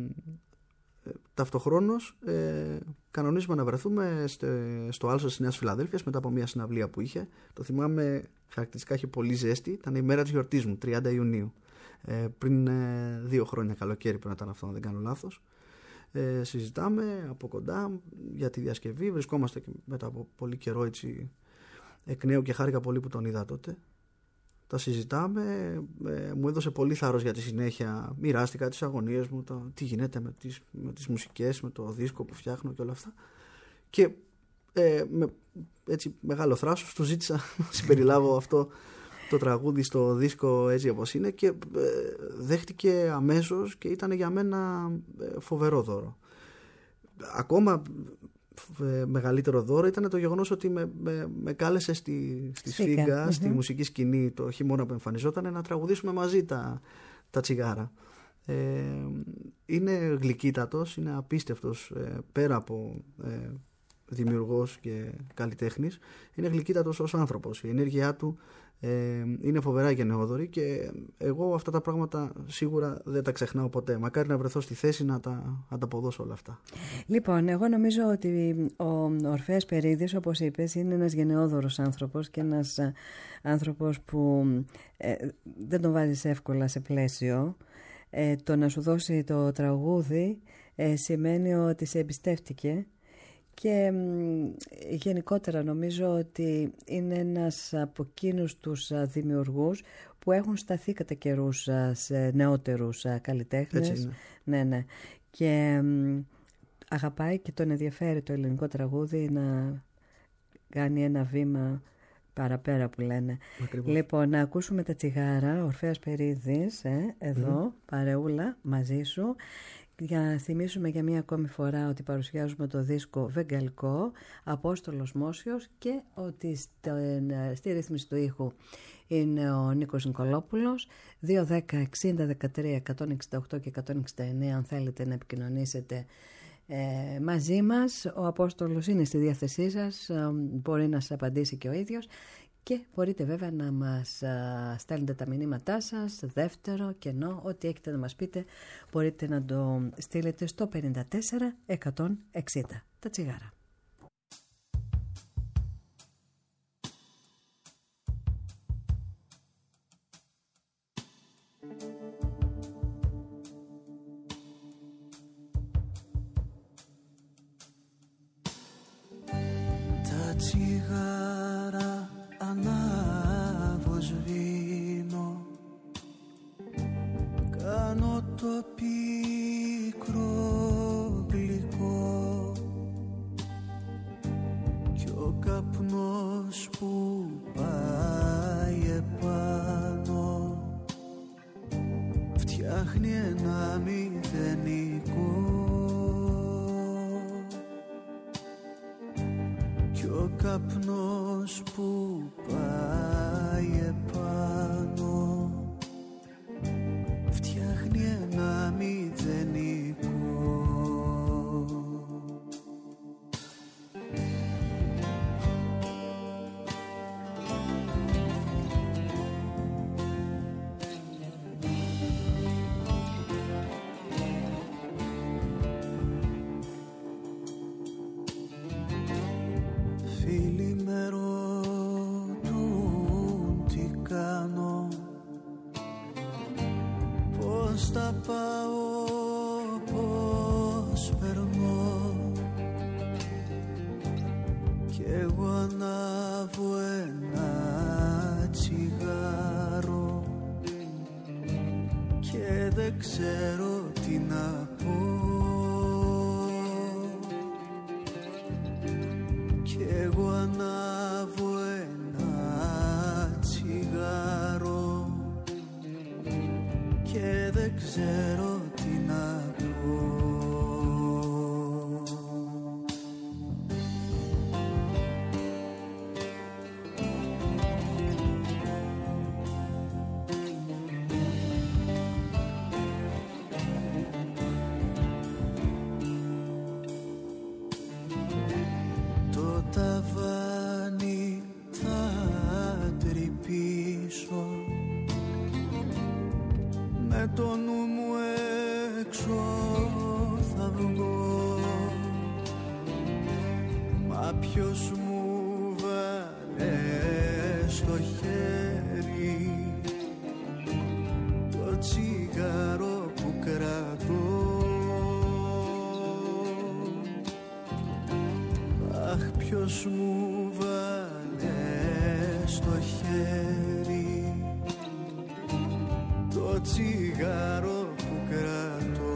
ταυτοχρόνως κανονίζουμε να βρεθούμε στο Άλσος της Νέας Φιλαδέλφειας μετά από μια συναυλία που είχε. Το θυμάμαι χαρακτηριστικά, είχε πολύ ζέστη, ήταν η μέρα της γιορτής μου, 30 Ιουνίου, πριν 2 χρόνια, καλοκαίρι πρέπει να ήταν αυτό, αν δεν κάνω λάθος. Συζητάμε από κοντά για τη διασκευή, βρισκόμαστε και μετά από πολύ καιρό έτσι εκ νέου, και χάρηκα πολύ που τον είδα τότε. Τα συζητάμε, μου έδωσε πολύ θάρρος για τη συνέχεια, μοιράστηκα τις αγωνίες μου, τι γίνεται με τις μουσικές, με το δίσκο που φτιάχνω και όλα αυτά, και με έτσι μεγάλο θράσος του ζήτησα να συμπεριλάβω αυτό το τραγούδι στο δίσκο έτσι όπως είναι, και δέχτηκε αμέσως και ήταν για μένα φοβερό δώρο. Ακόμα μεγαλύτερο δώρο ήταν το γεγονός ότι με κάλεσε στη Σφίγγα, στη μουσική σκηνή, το χειμώνα που εμφανιζόταν, να τραγουδήσουμε μαζί τα τσιγάρα. Είναι γλυκύτατος, είναι απίστευτος, πέρα από δημιουργός και καλλιτέχνης, είναι γλυκύτατος ως άνθρωπος. Η ενέργειά του είναι φοβερά γενναιόδορη, και εγώ αυτά τα πράγματα σίγουρα δεν τα ξεχνάω ποτέ. Μακάρι να βρεθώ στη θέση να τα ανταποδώσω όλα αυτά. Λοιπόν, εγώ νομίζω ότι ο Ορφέας Περίδης, όπως είπες, είναι ένας γενναιόδωρος άνθρωπος, και ένας άνθρωπος που δεν τον βάζεις εύκολα σε πλαίσιο. Το να σου δώσει το τραγούδι σημαίνει ότι σε εμπιστεύτηκε, και γενικότερα νομίζω ότι είναι ένας από εκείνους τους δημιουργούς που έχουν σταθεί κατά καιρούς σε νεότερους καλλιτέχνες. Έτσι Ναι, είναι. ναι. Και αγαπάει και τον ενδιαφέρει το ελληνικό τραγούδι να κάνει ένα βήμα παραπέρα, που λένε. Ακριβώς. Λοιπόν, να ακούσουμε τα τσιγάρα, Ορφέας Περίδης, εδώ, παρεούλα, μαζί σου. Για να θυμίσουμε για μία ακόμη φορά ότι παρουσιάζουμε το δίσκο Βεγγαλικό, Απόστολος Μόσιος, και ότι στη ρύθμιση του ήχου είναι ο Νίκος Νικολόπουλος. 210-60-13-168 και 169 αν θέλετε να επικοινωνήσετε μαζί μας. Ο Απόστολος είναι στη διάθεσή σας, μπορεί να σας απαντήσει και ο ίδιος, και μπορείτε βέβαια να μας στέλνετε τα μηνύματά σας, δεύτερο, κενό, ό,τι έχετε να μας πείτε μπορείτε να το στείλετε στο 54-160. Τα τσιγάρα. Τα τσιγάρα ανάβω, σβήνω, κάνω το πικρό γλυκό, κι ο καπνός που πάει επάνω φτιάχνει ένα μηδενικό, κι ο καπνός που πάει επάνω Πώς θα πάω, πώς περνώ, κι εγώ ανάβω ένα τσιγάρο και δεν ξέρω τι να πω. Κι εγώ ανάβω ένα τσιγάρο και δεν ξέρω τι να πω. Το ταβάνι θα τρυπήσω, με το νου μου έξω θα βγω, μα ποιος μου βάλε στο χέρι το τσιγάρο που κρατώ. Αχ, ποιος μου βάλε στο χέρι το τσιγάρο που κρατώ.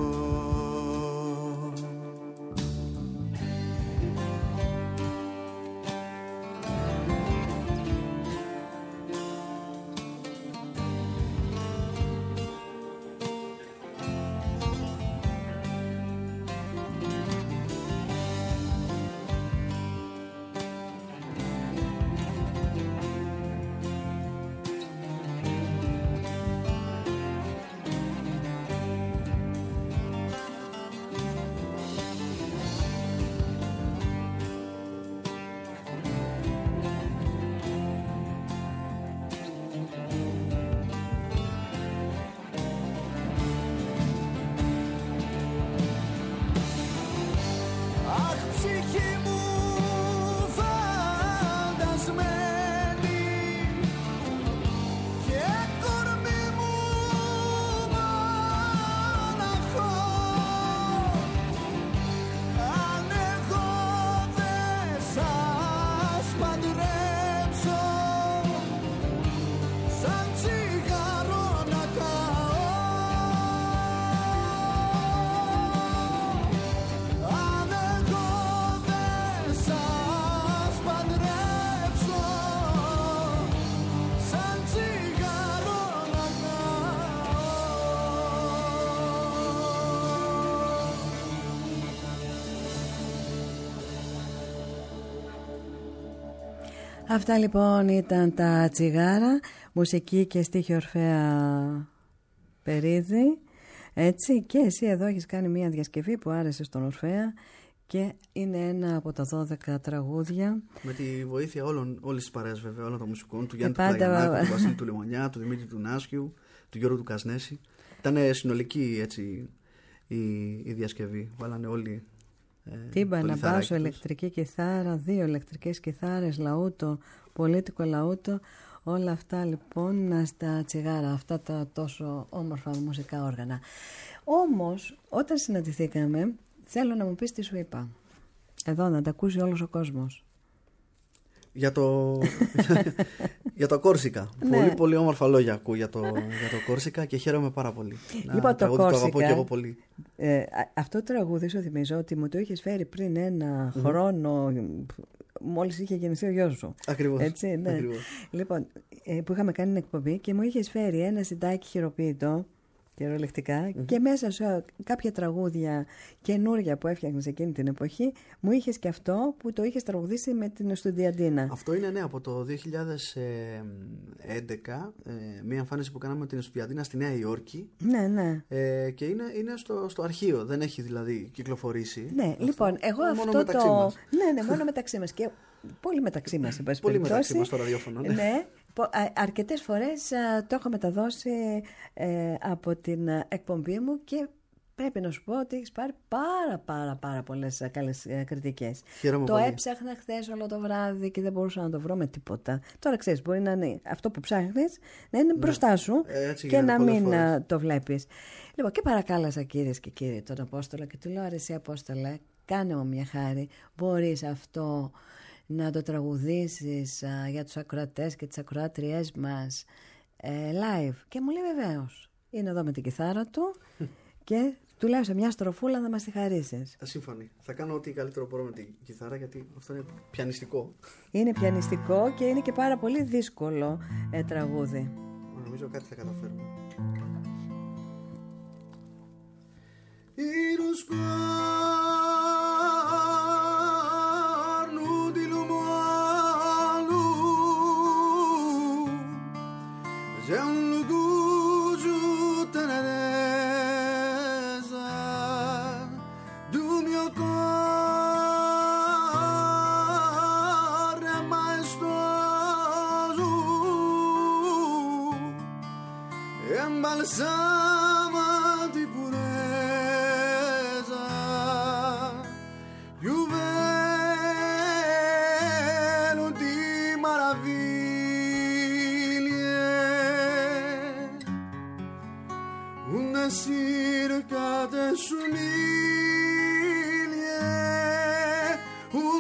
Αυτά λοιπόν ήταν τα τσιγάρα, μουσική και στίχη Ορφέα Περίδη. Έτσι, και εσύ εδώ έχεις κάνει μια διασκευή που άρεσε στον Ορφέα και είναι ένα από τα 12 τραγούδια. Με τη βοήθεια όλης της παρέας βέβαια, όλων των μουσικών, του Γιάννη του Πλαγιανάκου, του Βασίλη του Λιμονιά, του Δημήτρη του Νάσιου, του Γιώργου του Κασνέση. Ήταν συνολική έτσι η διασκευή, βάλανε όλοι. Τύμπανα, μπάσο, ηλεκτρική κιθάρα, 2 ηλεκτρικές κιθάρες, λαούτο, πολίτικο λαούτο, όλα αυτά λοιπόν στα τσιγάρα, αυτά τα τόσο όμορφα μουσικά όργανα. Όμως όταν συναντηθήκαμε θέλω να μου πεις τι σου είπα, εδώ να τα ακούσει όλος ο κόσμος. Για το Κόρσικα. Ναι. Πολύ πολύ όμορφα λόγια ακούω για το Κόρσικα και χαίρομαι πάρα πολύ. Λοιπόν, το Κόρσικα, το αγαπώ και εγώ πολύ. Αυτό το τραγούδι σου θυμίζω ότι μου το είχες φέρει πριν ένα χρόνο, μόλις είχε γεννηθεί ο γιος σου. Ακριβώς. Έτσι, ναι. Ακριβώς. Λοιπόν, που είχαμε κάνει την εκπομπή και μου είχες φέρει ένα συντάκι χειροποίητο κυριολεκτικά και μέσα σε κάποια τραγούδια καινούρια που έφτιαχνες εκείνη την εποχή μου είχες και αυτό που το είχες τραγουδήσει με την Στουντιαντίνα. Αυτό είναι από το 2011, μια εμφάνιση που κάναμε με την Στουντιαντίνα στη Νέα Υόρκη. Ναι, ναι. Και είναι στο αρχείο, δεν έχει δηλαδή κυκλοφορήσει. Ναι, αυτό. Λοιπόν, εγώ μόνο αυτό μεταξύ μας. Ναι, μόνο μεταξύ μας και πολύ μεταξύ μας. Πολύ μεταξύ μας στο ραδιόφωνο. Ναι. Αρκετές φορές το έχω μεταδώσει από την εκπομπή μου και πρέπει να σου πω ότι έχεις πάρει πάρα πολλές καλές κριτικές. Χαίρομαι Το πολύ. έψαχνα χθες όλο το βράδυ και δεν μπορούσα να το βρω με τίποτα. Τώρα ξέρεις, μπορεί να είναι αυτό που ψάχνεις να είναι μπροστά σου και να μην το βλέπεις. Λοιπόν, και παρακάλεσα κυρίες και κύριοι τον Απόστολο και του λέω: «Εσύ Απόστολε, κάνε μου μια χάρη. Μπορείς αυτό να το τραγουδήσεις για τους ακροατές και τις ακροάτριές μας live?» Και μου λέει βεβαίως. Είναι εδώ με την κιθάρα του και του λέω σε μια στροφούλα να μας τη χαρίσεις. Σύμφωνοι. Θα κάνω ό,τι καλύτερο μπορώ με την κιθάρα, γιατί αυτό είναι πιανιστικό. Είναι πιανιστικό και είναι και πάρα πολύ δύσκολο τραγούδι. Νομίζω κάτι θα καταφέρουμε. Embalsama di purezza, più velo di meraviglie, una circa de somiglie, un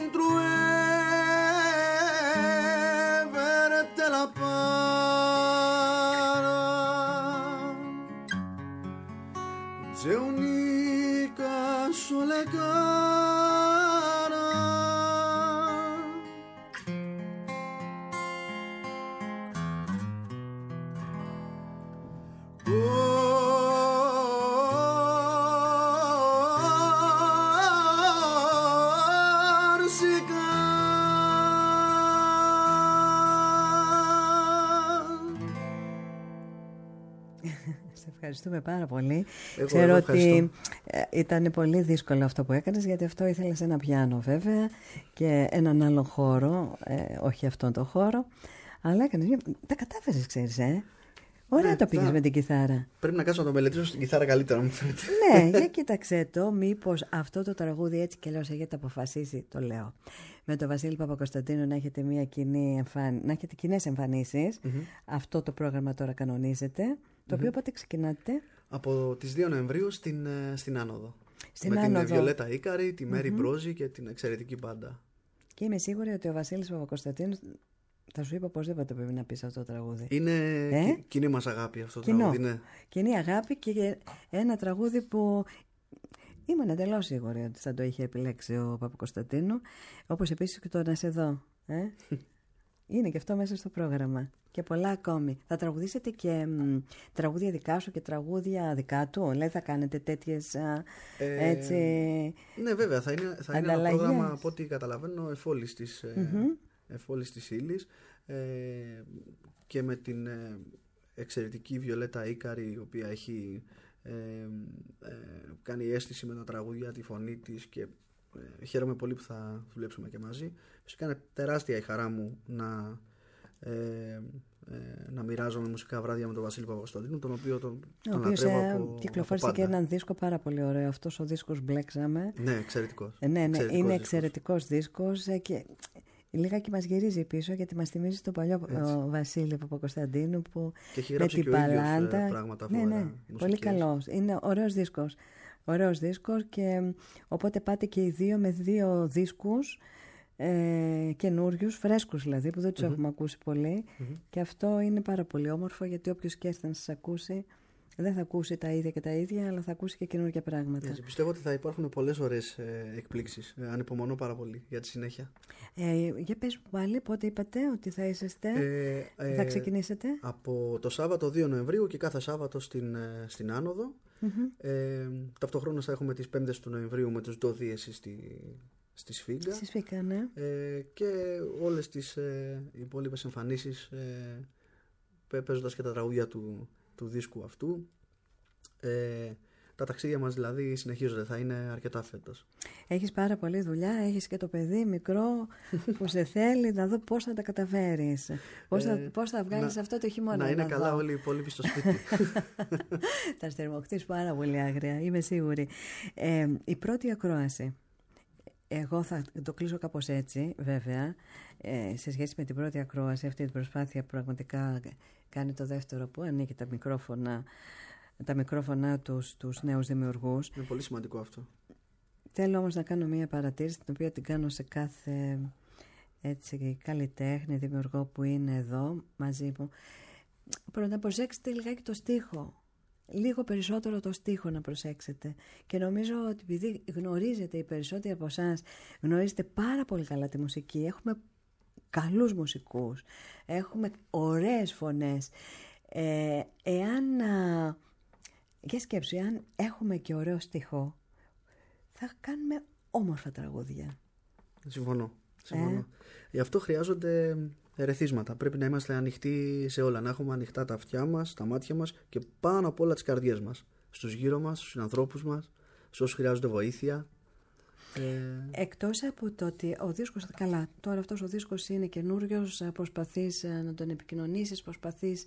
truevere la c'è un'unica sola cara. Ευχαριστούμε πάρα πολύ. Ξέρω ότι ήταν πολύ δύσκολο αυτό που έκανες, γιατί αυτό ήθελες ένα πιάνο βέβαια και έναν άλλο χώρο, όχι αυτόν τον χώρο, αλλά έκανες, τα κατάφερες, ξέρεις, Ωραία, το πήγες με την κιθάρα. Πρέπει να κάτσω να το μελετήσω στην κιθάρα καλύτερα, μου φαίνεται. Ναι, για κοίταξε το, μήπως αυτό το τραγούδι έτσι και λέω έχετε αποφασίσει, το λέω. Με τον Βασίλη Παπακοσταντίνο να έχετε να έχετε κοινές εμφανίσεις. Αυτό το πρόγραμμα τώρα κανονίζεται. Το οποίο πότε ξεκινάτε? Από τις 2 Νοεμβρίου στην Άνοδο. Με Άνοδο. Την Βιολέτα Ίκαρη, τη Μέρη Μπρόζη και την εξαιρετική μπάντα. Και είμαι σίγουρη ότι ο Βασίλης Παπακοσταντίνος θα σου είπα οπωσδήποτε πρέπει να πεις αυτό το τραγούδι. Είναι κοινή μας αγάπη αυτό το τραγούδι. Ναι. Κοινή αγάπη και ένα τραγούδι που ήμουν εντελώς σίγουρη ότι θα το είχε επιλέξει ο Παπακοσταντίνου. Όπως επίσης και το «Να σε δω». Είναι και αυτό μέσα στο πρόγραμμα. Και πολλά ακόμη. Θα τραγουδήσετε και τραγούδια δικά σου και τραγούδια δικά του? Δηλαδή θα κάνετε τέτοιες έτσι... Ναι, βέβαια. Θα είναι ένα πρόγραμμα, από ό,τι καταλαβαίνω, εφόλης της ύλης, και με την εξαιρετική Βιολέτα Ίκαρη, η οποία έχει κάνει αίσθηση με τα τραγούδια, τη φωνή της, και χαίρομαι πολύ που θα δουλέψουμε και μαζί. Φυσικά είναι τεράστια η χαρά μου να μοιράζομαι μουσικά βράδια με τον Βασίλη Παπακοσταντίνου, τον οποίο τον λατρεύω από κυκλοφόρησε και έναν δίσκο πάρα πολύ ωραίο. Αυτός ο δίσκος «Μπλέξαμε». Ναι, εξαιρετικός. Είναι εξαιρετικός δίσκος και λιγάκι μας γυρίζει πίσω, γιατί μας θυμίζει τον παλιό Βασίλη Παπακοσταντίνου που και έχει γράψει και ο ίδιος πράγματα φοβερά. Πολύ καλός. Είναι ωραίος δίσκος και οπότε πάτε και οι δύο με 2 δίσκους καινούριους, φρέσκους δηλαδή, που δεν τους έχουμε ακούσει πολύ, και αυτό είναι πάρα πολύ όμορφο, γιατί όποιος και έρθει να σας ακούσει δεν θα ακούσει τα ίδια και τα ίδια, αλλά θα ακούσει και καινούργια πράγματα. Πιστεύω ότι θα υπάρχουν πολλές ωραίες εκπλήξεις. Ανυπομονώ πάρα πολύ για τη συνέχεια. Για πες πάλι, πότε είπατε ότι θα είσαστε, θα ξεκινήσετε? Από το Σάββατο 2 Νοεμβρίου και κάθε Σάββατο στην Άνοδο. Ταυτοχρόνως θα έχουμε τις 5ες του Νοεμβρίου με τους Ντοδίεση στη Σφίγγα. Στη Σφίγγα, ναι. Και όλες τις υπόλοιπες εμφανίσεις, παίζοντας και τα τραγούδια του δίσκου αυτού. Τα ταξίδια μας δηλαδή συνεχίζονται, θα είναι αρκετά φέτος. Έχεις πάρα πολλή δουλειά, έχεις και το παιδί μικρό που σε θέλει, να δω πώς θα τα καταφέρεις. Πώς θα βγάλεις αυτό το χειμώνα. Να είναι καλά όλοι οι υπόλοιποι στο σπίτι. Θα στερμοκτείς πάρα πολύ άγρια, είμαι σίγουρη. Η πρώτη ακρόαση. Εγώ θα το κλείσω κάπως έτσι, βέβαια, σε σχέση με την πρώτη ακρόαση, αυτή την προσπάθεια που πραγματικά κάνει το δεύτερο, που ανοίγει τα μικρόφωνα τους νέους δημιουργούς. Είναι πολύ σημαντικό αυτό. Θέλω όμως να κάνω μία παρατήρηση, την οποία την κάνω σε κάθε καλλιτέχνη, δημιουργό που είναι εδώ μαζί μου. Να προσέξετε λιγάκι το στίχο. Λίγο περισσότερο το στίχο να προσέξετε. Και νομίζω ότι επειδή γνωρίζετε, οι περισσότεροι από εσάς γνωρίζετε πάρα πολύ καλά τη μουσική, έχουμε καλούς μουσικούς, έχουμε ωραίες φωνές. Για σκέψου, εάν έχουμε και ωραίο στίχο, θα κάνουμε όμορφα τραγούδια. Συμφωνώ. Γι' αυτό χρειάζονται ερεθίσματα. Πρέπει να είμαστε ανοιχτοί σε όλα, να έχουμε ανοιχτά τα αυτιά μας, τα μάτια μας και πάνω απ' όλα τις καρδιές μας. Στους γύρω μας, στους ανθρώπους μας, σε όσους χρειάζονται βοήθεια. Εκτός από το ότι ο δίσκος, καλά, τώρα αυτός ο δίσκος είναι καινούριος, προσπαθείς να τον επικοινωνήσεις, προσπαθείς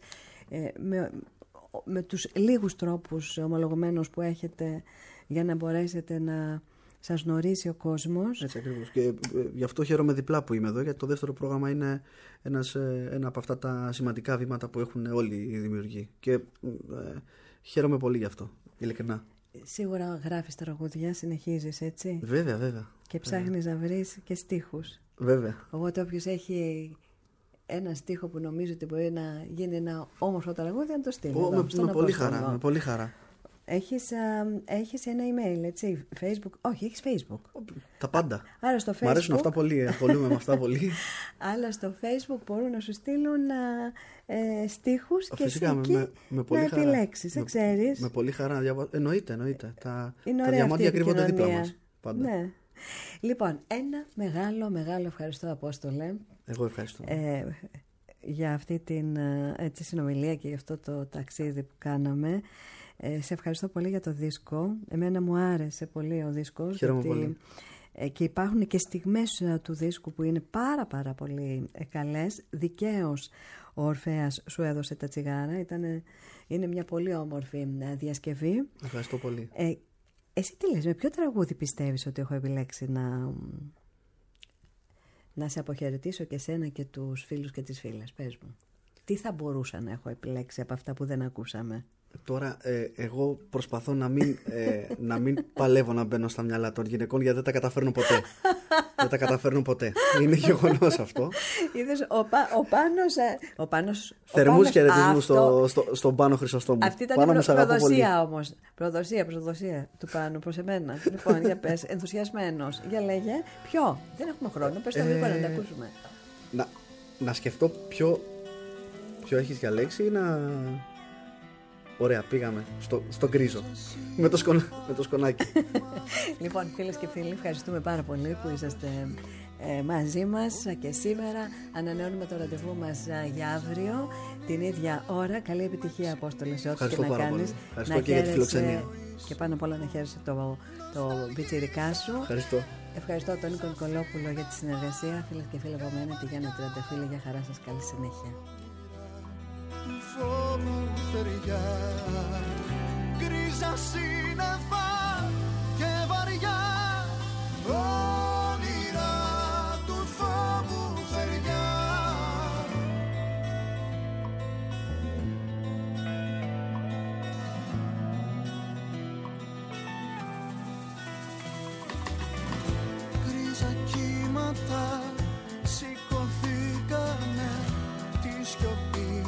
με τους λίγους τρόπους ομολογωμένους που έχετε για να μπορέσετε να σας γνωρίσει ο κόσμος. Έτσι ακριβώς. Και γι' αυτό χαίρομαι διπλά που είμαι εδώ, γιατί το δεύτερο πρόγραμμα είναι ένα από αυτά τα σημαντικά βήματα που έχουν όλοι οι δημιουργοί. Και χαίρομαι πολύ γι' αυτό, ειλικρινά. Σίγουρα γράφεις τραγούδια, συνεχίζεις, έτσι. Βέβαια. Και ψάχνεις να βρεις και στίχους. Βέβαια. Οπότε όποιος έχει ένα στίχο που νομίζει ότι μπορεί να γίνει ένα όμορφο τραγούδι, να το στείλει. Με πολύ χαρά. Έχεις ένα email, έτσι, Facebook. Όχι, έχεις Facebook. Τα πάντα. Άρα στο Facebook. Μ' αρέσουν αυτά πολύ, ασχολούμαι με αυτά πολύ. Αλλά στο Facebook μπορούν να σου στείλουν στίχους και φυσικά, εσύ εκεί να επιλέξεις, δεν ξέρεις. Με πολύ χαρά να διαβάσω. Εννοείται. Τα διαμάντια κρύβονται δίπλα μας. Πάντα. Ναι. Λοιπόν, ένα μεγάλο ευχαριστώ, Απόστολε. Εγώ ευχαριστώ. Για αυτή την συνομιλία και για αυτό το ταξίδι που κάναμε. Σε ευχαριστώ πολύ για το δίσκο. Εμένα μου άρεσε πολύ ο δίσκος. Χαίρομαι πολύ. Και υπάρχουν και στιγμές του δίσκου που είναι πάρα πολύ καλές. Δικαίως ο Ορφέας σου έδωσε τα τσιγάρα. Είναι μια πολύ όμορφη διασκευή. Ευχαριστώ πολύ. Εσύ τι λες, με ποιο τραγούδι πιστεύεις ότι έχω επιλέξει να σε αποχαιρετήσω και σένα και τους φίλους και τις φίλες? Πες μου, τι θα μπορούσα να έχω επιλέξει από αυτά που δεν ακούσαμε? Τώρα εγώ προσπαθώ να μην παλεύω να μπαίνω στα μυαλά των γυναικών, γιατί δεν τα καταφέρνω ποτέ. Είναι γεγονός αυτό. Είδες, ο Πάνος θερμούς χαιρετισμούς στον Πάνο Χρυσοστόμου. Αυτή ήταν η προδοσία όμως. Προδοσία του Πάνου προς εμένα. Λοιπόν, για πες, ενθουσιασμένος. Για λέγε, ποιο? Δεν έχουμε χρόνο, πες το γρήγορα να τα ακούσουμε. Να σκεφτώ ποιο έχεις διαλέξει ή να... Ωραία, πήγαμε στο γκρίζο με το σκονάκι. Λοιπόν, φίλες και φίλοι, ευχαριστούμε πάρα πολύ που είσαστε μαζί μας και σήμερα. Ανανεώνουμε το ραντεβού μας για αύριο την ίδια ώρα. Καλή επιτυχία, Απόστολε, σε ό,τι και να κάνεις. Ευχαριστώ και για τη φιλοξενία. Και πάνω απ' όλα να χαίρεσαι το πιτσιρικά σου. Ευχαριστώ τον Νίκο Νικολόπουλο για τη συνεργασία. Φίλες και φίλοι, από μένα τη Γιάννα Τριανταφύλλου. Για χαρά σας, καλή συνέχεια. Του φόβου θεριά, γκρίζα σύννεφα και βαριά όνειρα του φόβου θεριά. Γκρίζα κύματα σηκωθήκανε τη σιωπή.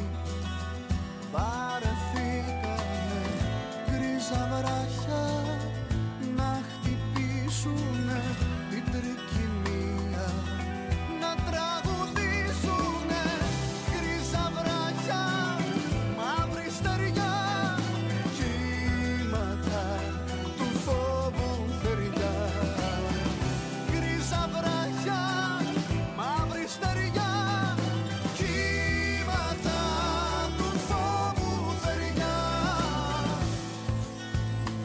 Βαρεθήκαμε γκρίζα βράχια να χτυπήσουνε την τρικυμία, να τραγουδήσουνε γκρίζα βράχια, μαύρη στεριά, κύματα του φόβου θεριά. Γκρίζα βράχια, μαύρη στεριά, κύματα του φόβου θεριά.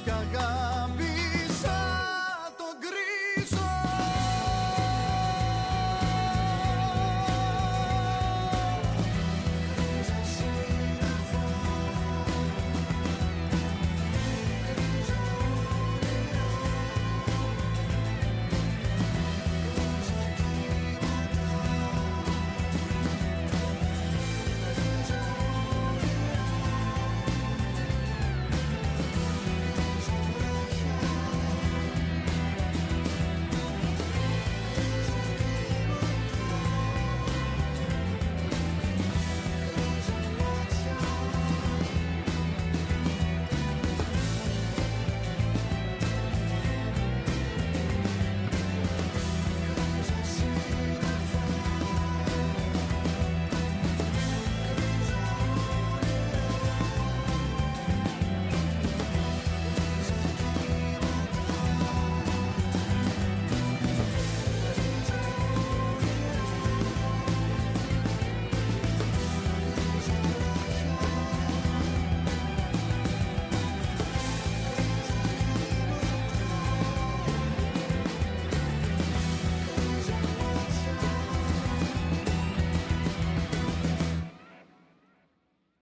κι αγάπη